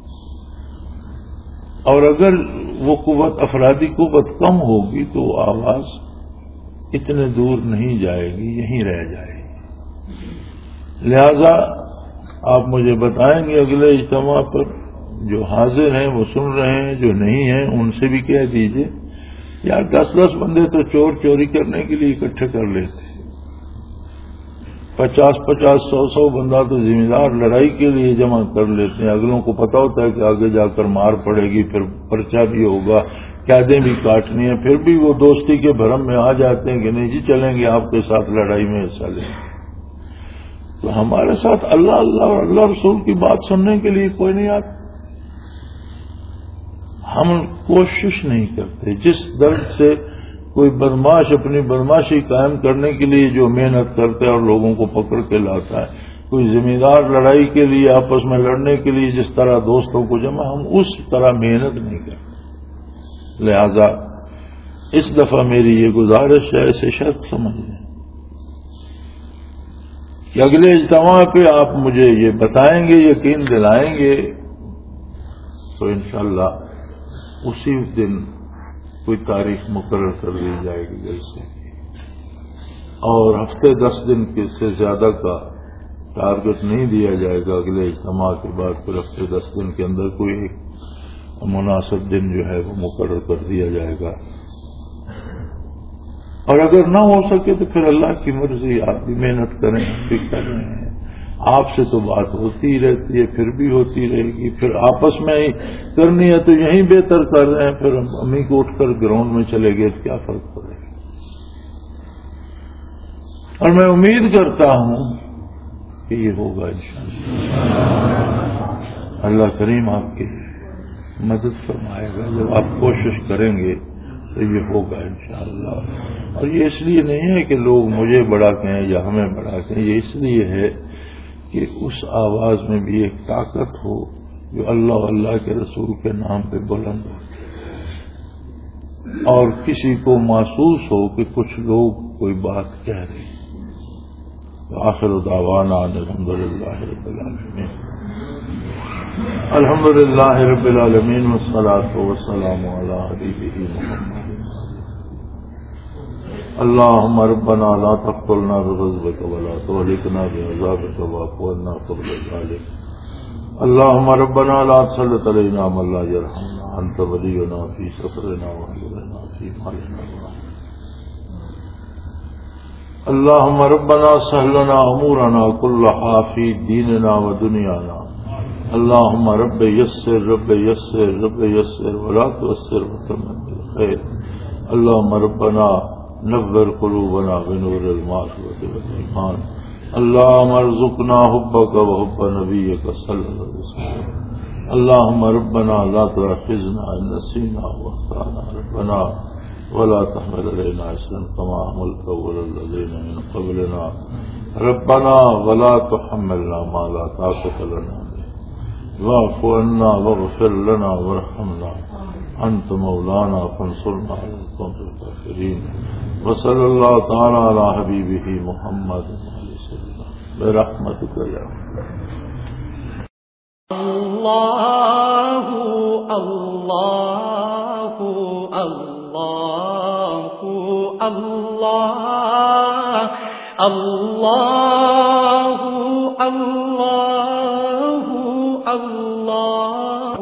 اور اگر وہ قوت افرادی قوت کم ہوگی تو وہ آواز اتنے دور نہیں جائے گی، یہیں رہ جائے گی۔ لہذا آپ مجھے بتائیں گے اگلے اجتماع پر، جو حاضر ہیں وہ سن رہے ہیں، جو نہیں ہیں ان سے بھی کہہ دیجئے، یار 10 بندے تو چوری کرنے کے لیے اکٹھے کر لیتے، 50 100 بندہ تو ذمہ دار لڑائی کے لیے جمع کر لیتے ہیں۔ اگلوں کو پتا ہوتا ہے کہ آگے جا کر مار پڑے گی، پھر پرچہ بھی ہوگا، قیدیں بھی کاٹنی ہیں، پھر بھی وہ دوستی کے بھرم میں آ جاتے ہیں کہ نہیں جی چلیں گے آپ کے ساتھ لڑائی میں حصہ لیں گے۔ تو ہمارے ساتھ اللہ اور اللہ رسول کی بات سننے کے لیے کوئی نہیں آتا، ہم کوشش نہیں کرتے۔ جس درد سے کوئی بدماش اپنی بدماشی قائم کرنے کے لیے جو محنت کرتا ہے اور لوگوں کو پکڑ کے لاتا ہے، کوئی ذمہ دار لڑائی کے لیے آپس میں لڑنے کے لیے جس طرح دوستوں کو جمع، ہم اس طرح محنت نہیں کرتے۔ لہذا اس دفعہ میری یہ گزارش ہے، اسے شرط سمجھ لیں کہ اگلے اجتماع پہ آپ مجھے یہ بتائیں گے، یقین دلائیں گے، تو انشاءاللہ اسی دن کوئی تاریخ مقرر کر دی جائے گی جلسے کی، اور ہفتے 10 دن سے زیادہ کا ٹارگٹ نہیں دیا جائے گا۔ اگلے اجتماع کے بعد پھر ہفتے 10 دن کے اندر کوئی ایک مناسب دن جو ہے وہ مقرر کر دیا جائے گا، اور اگر نہ ہو سکے تو پھر اللہ کی مرضی، آپ بھی محنت کریں، ہم بھی کر رہے ہیں، آپ سے تو بات ہوتی ہی رہتی ہے، پھر بھی ہوتی رہے گی، پھر آپس میں ہی کرنی ہے تو یہیں بہتر کر رہے ہیں، پھر امی کو اٹھ کر گراؤنڈ میں چلے گئے تو کیا فرق پڑے گا۔ اور میں امید کرتا ہوں کہ یہ ہوگا انشاءاللہ۔ اللہ کریم آپ کی مدد فرمائے گا، جب آپ کوشش کریں گے تو یہ ہوگا انشاءاللہ۔ اور یہ اس لیے نہیں ہے کہ لوگ مجھے بڑا کہیں یا ہمیں بڑا کہیں، یہ اس لیے ہے کہ اس آواز میں بھی ایک طاقت ہو جو اللہ اور اللہ کے رسول کے نام پہ بلند ہو، اور کسی کو محسوس ہو کہ کچھ لوگ کوئی بات کہہ رہے ہیں۔ آخر دعوانا الحمدللہ رب العالمین، الحمدللہ رب العالمین، والصلاۃ والسلام علی حبیبہ محمد۔ اللہم ربنا لا تقتلنا بغضبک ولا تہلکنا بعذابک واعف عنا قبل ذلک۔ اللہم ربنا لا تسلط علینا من لا یرحمنا، انت ولینا فی سفرنا وحیرنا فی مالنا۔ اللہم ربنا سہل لنا امورنا کلہا فی دیننا و دنیانا۔ اللہم رب یسر رب یسر رب یسر ولا تعسر وتمم بالخیر۔ اللہم ربنا نور قلوبنا بنور المعرفۃ والایمان۔ اللہم ارزقنا حبک وحب نبیک صلی اللہ علیہ وسلم۔ اللہم ربنا لا تؤاخذنا ان نسینا واخطأنا، ربنا ولا تحمل علينا إصرا كما حملته على الذين من قبلنا، ربنا ولا تحملنا ما لا طاقة لنا به، واعف عنا واغفر لنا وارحمنا، أنت مولانا فانصرنا على القوم الكافرين۔ وصلى الله تعالى على حبيبه محمد برحمتك يا الله الله الله الله الله الله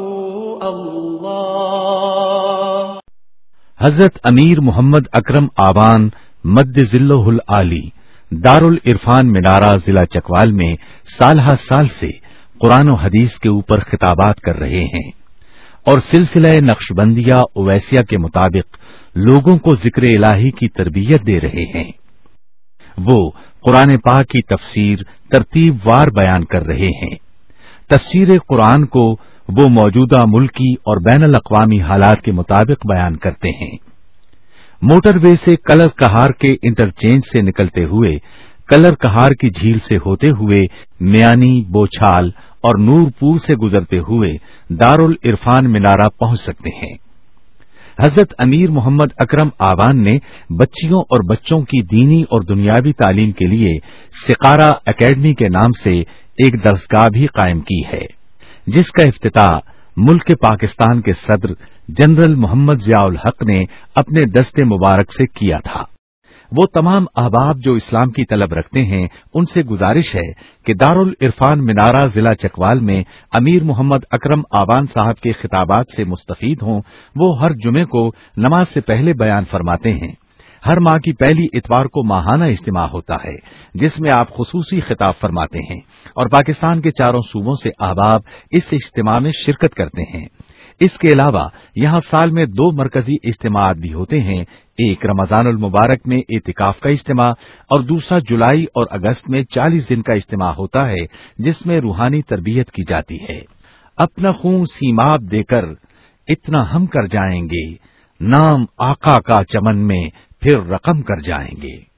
الله۔ حضرت امیر محمد اکرم آوان مد ذلہ العالی دارالعرفان منارہ ضلع چکوال میں سالہ سال سے قرآن و حدیث کے اوپر خطابات کر رہے ہیں اور سلسلہ نقشبندیہ اویسیہ کے مطابق لوگوں کو ذکر الہی کی تربیت دے رہے ہیں۔ وہ قرآن پاک کی تفسیر ترتیب وار بیان کر رہے ہیں۔ تفسیر قرآن کو وہ موجودہ ملکی اور بین الاقوامی حالات کے مطابق بیان کرتے ہیں۔ موٹر وے سے کلر کہار کے انٹرچینج سے نکلتے ہوئے کلر کہار کی جھیل سے ہوتے ہوئے میانی، بوچھال اور نور پور سے گزرتے ہوئے دارالعرفان منارہ پہنچ سکتے ہیں۔ حضرت امیر محمد اکرم آوان نے بچیوں اور بچوں کی دینی اور دنیاوی تعلیم کے لیے سقارہ اکیڈمی کے نام سے ایک درسگاہ بھی قائم کی ہے، جس کا افتتاح ملک پاکستان کے صدر جنرل محمد ضیاء الحق نے اپنے دست مبارک سے کیا تھا۔ وہ تمام احباب جو اسلام کی طلب رکھتے ہیں ان سے گزارش ہے کہ دارالعرفان منارہ ضلع چکوال میں امیر محمد اکرم آوان صاحب کے خطابات سے مستفید ہوں۔ وہ ہر جمعے کو نماز سے پہلے بیان فرماتے ہیں۔ ہر ماہ کی پہلی اتوار کو ماہانہ اجتماع ہوتا ہے جس میں آپ خصوصی خطاب فرماتے ہیں اور پاکستان کے چاروں صوبوں سے احباب اس اجتماع میں شرکت کرتے ہیں۔ اس کے علاوہ یہاں سال میں 2 مرکزی اجتماعات بھی ہوتے ہیں، ایک رمضان المبارک میں اعتکاف کا اجتماع اور دوسرا جولائی اور اگست میں 40 دن کا اجتماع ہوتا ہے جس میں روحانی تربیت کی جاتی ہے۔ اپنا خون سیماب دے کر اتنا ہم کر جائیں گے، نام آقا کا چمن میں پھر رقم کر جائیں گے۔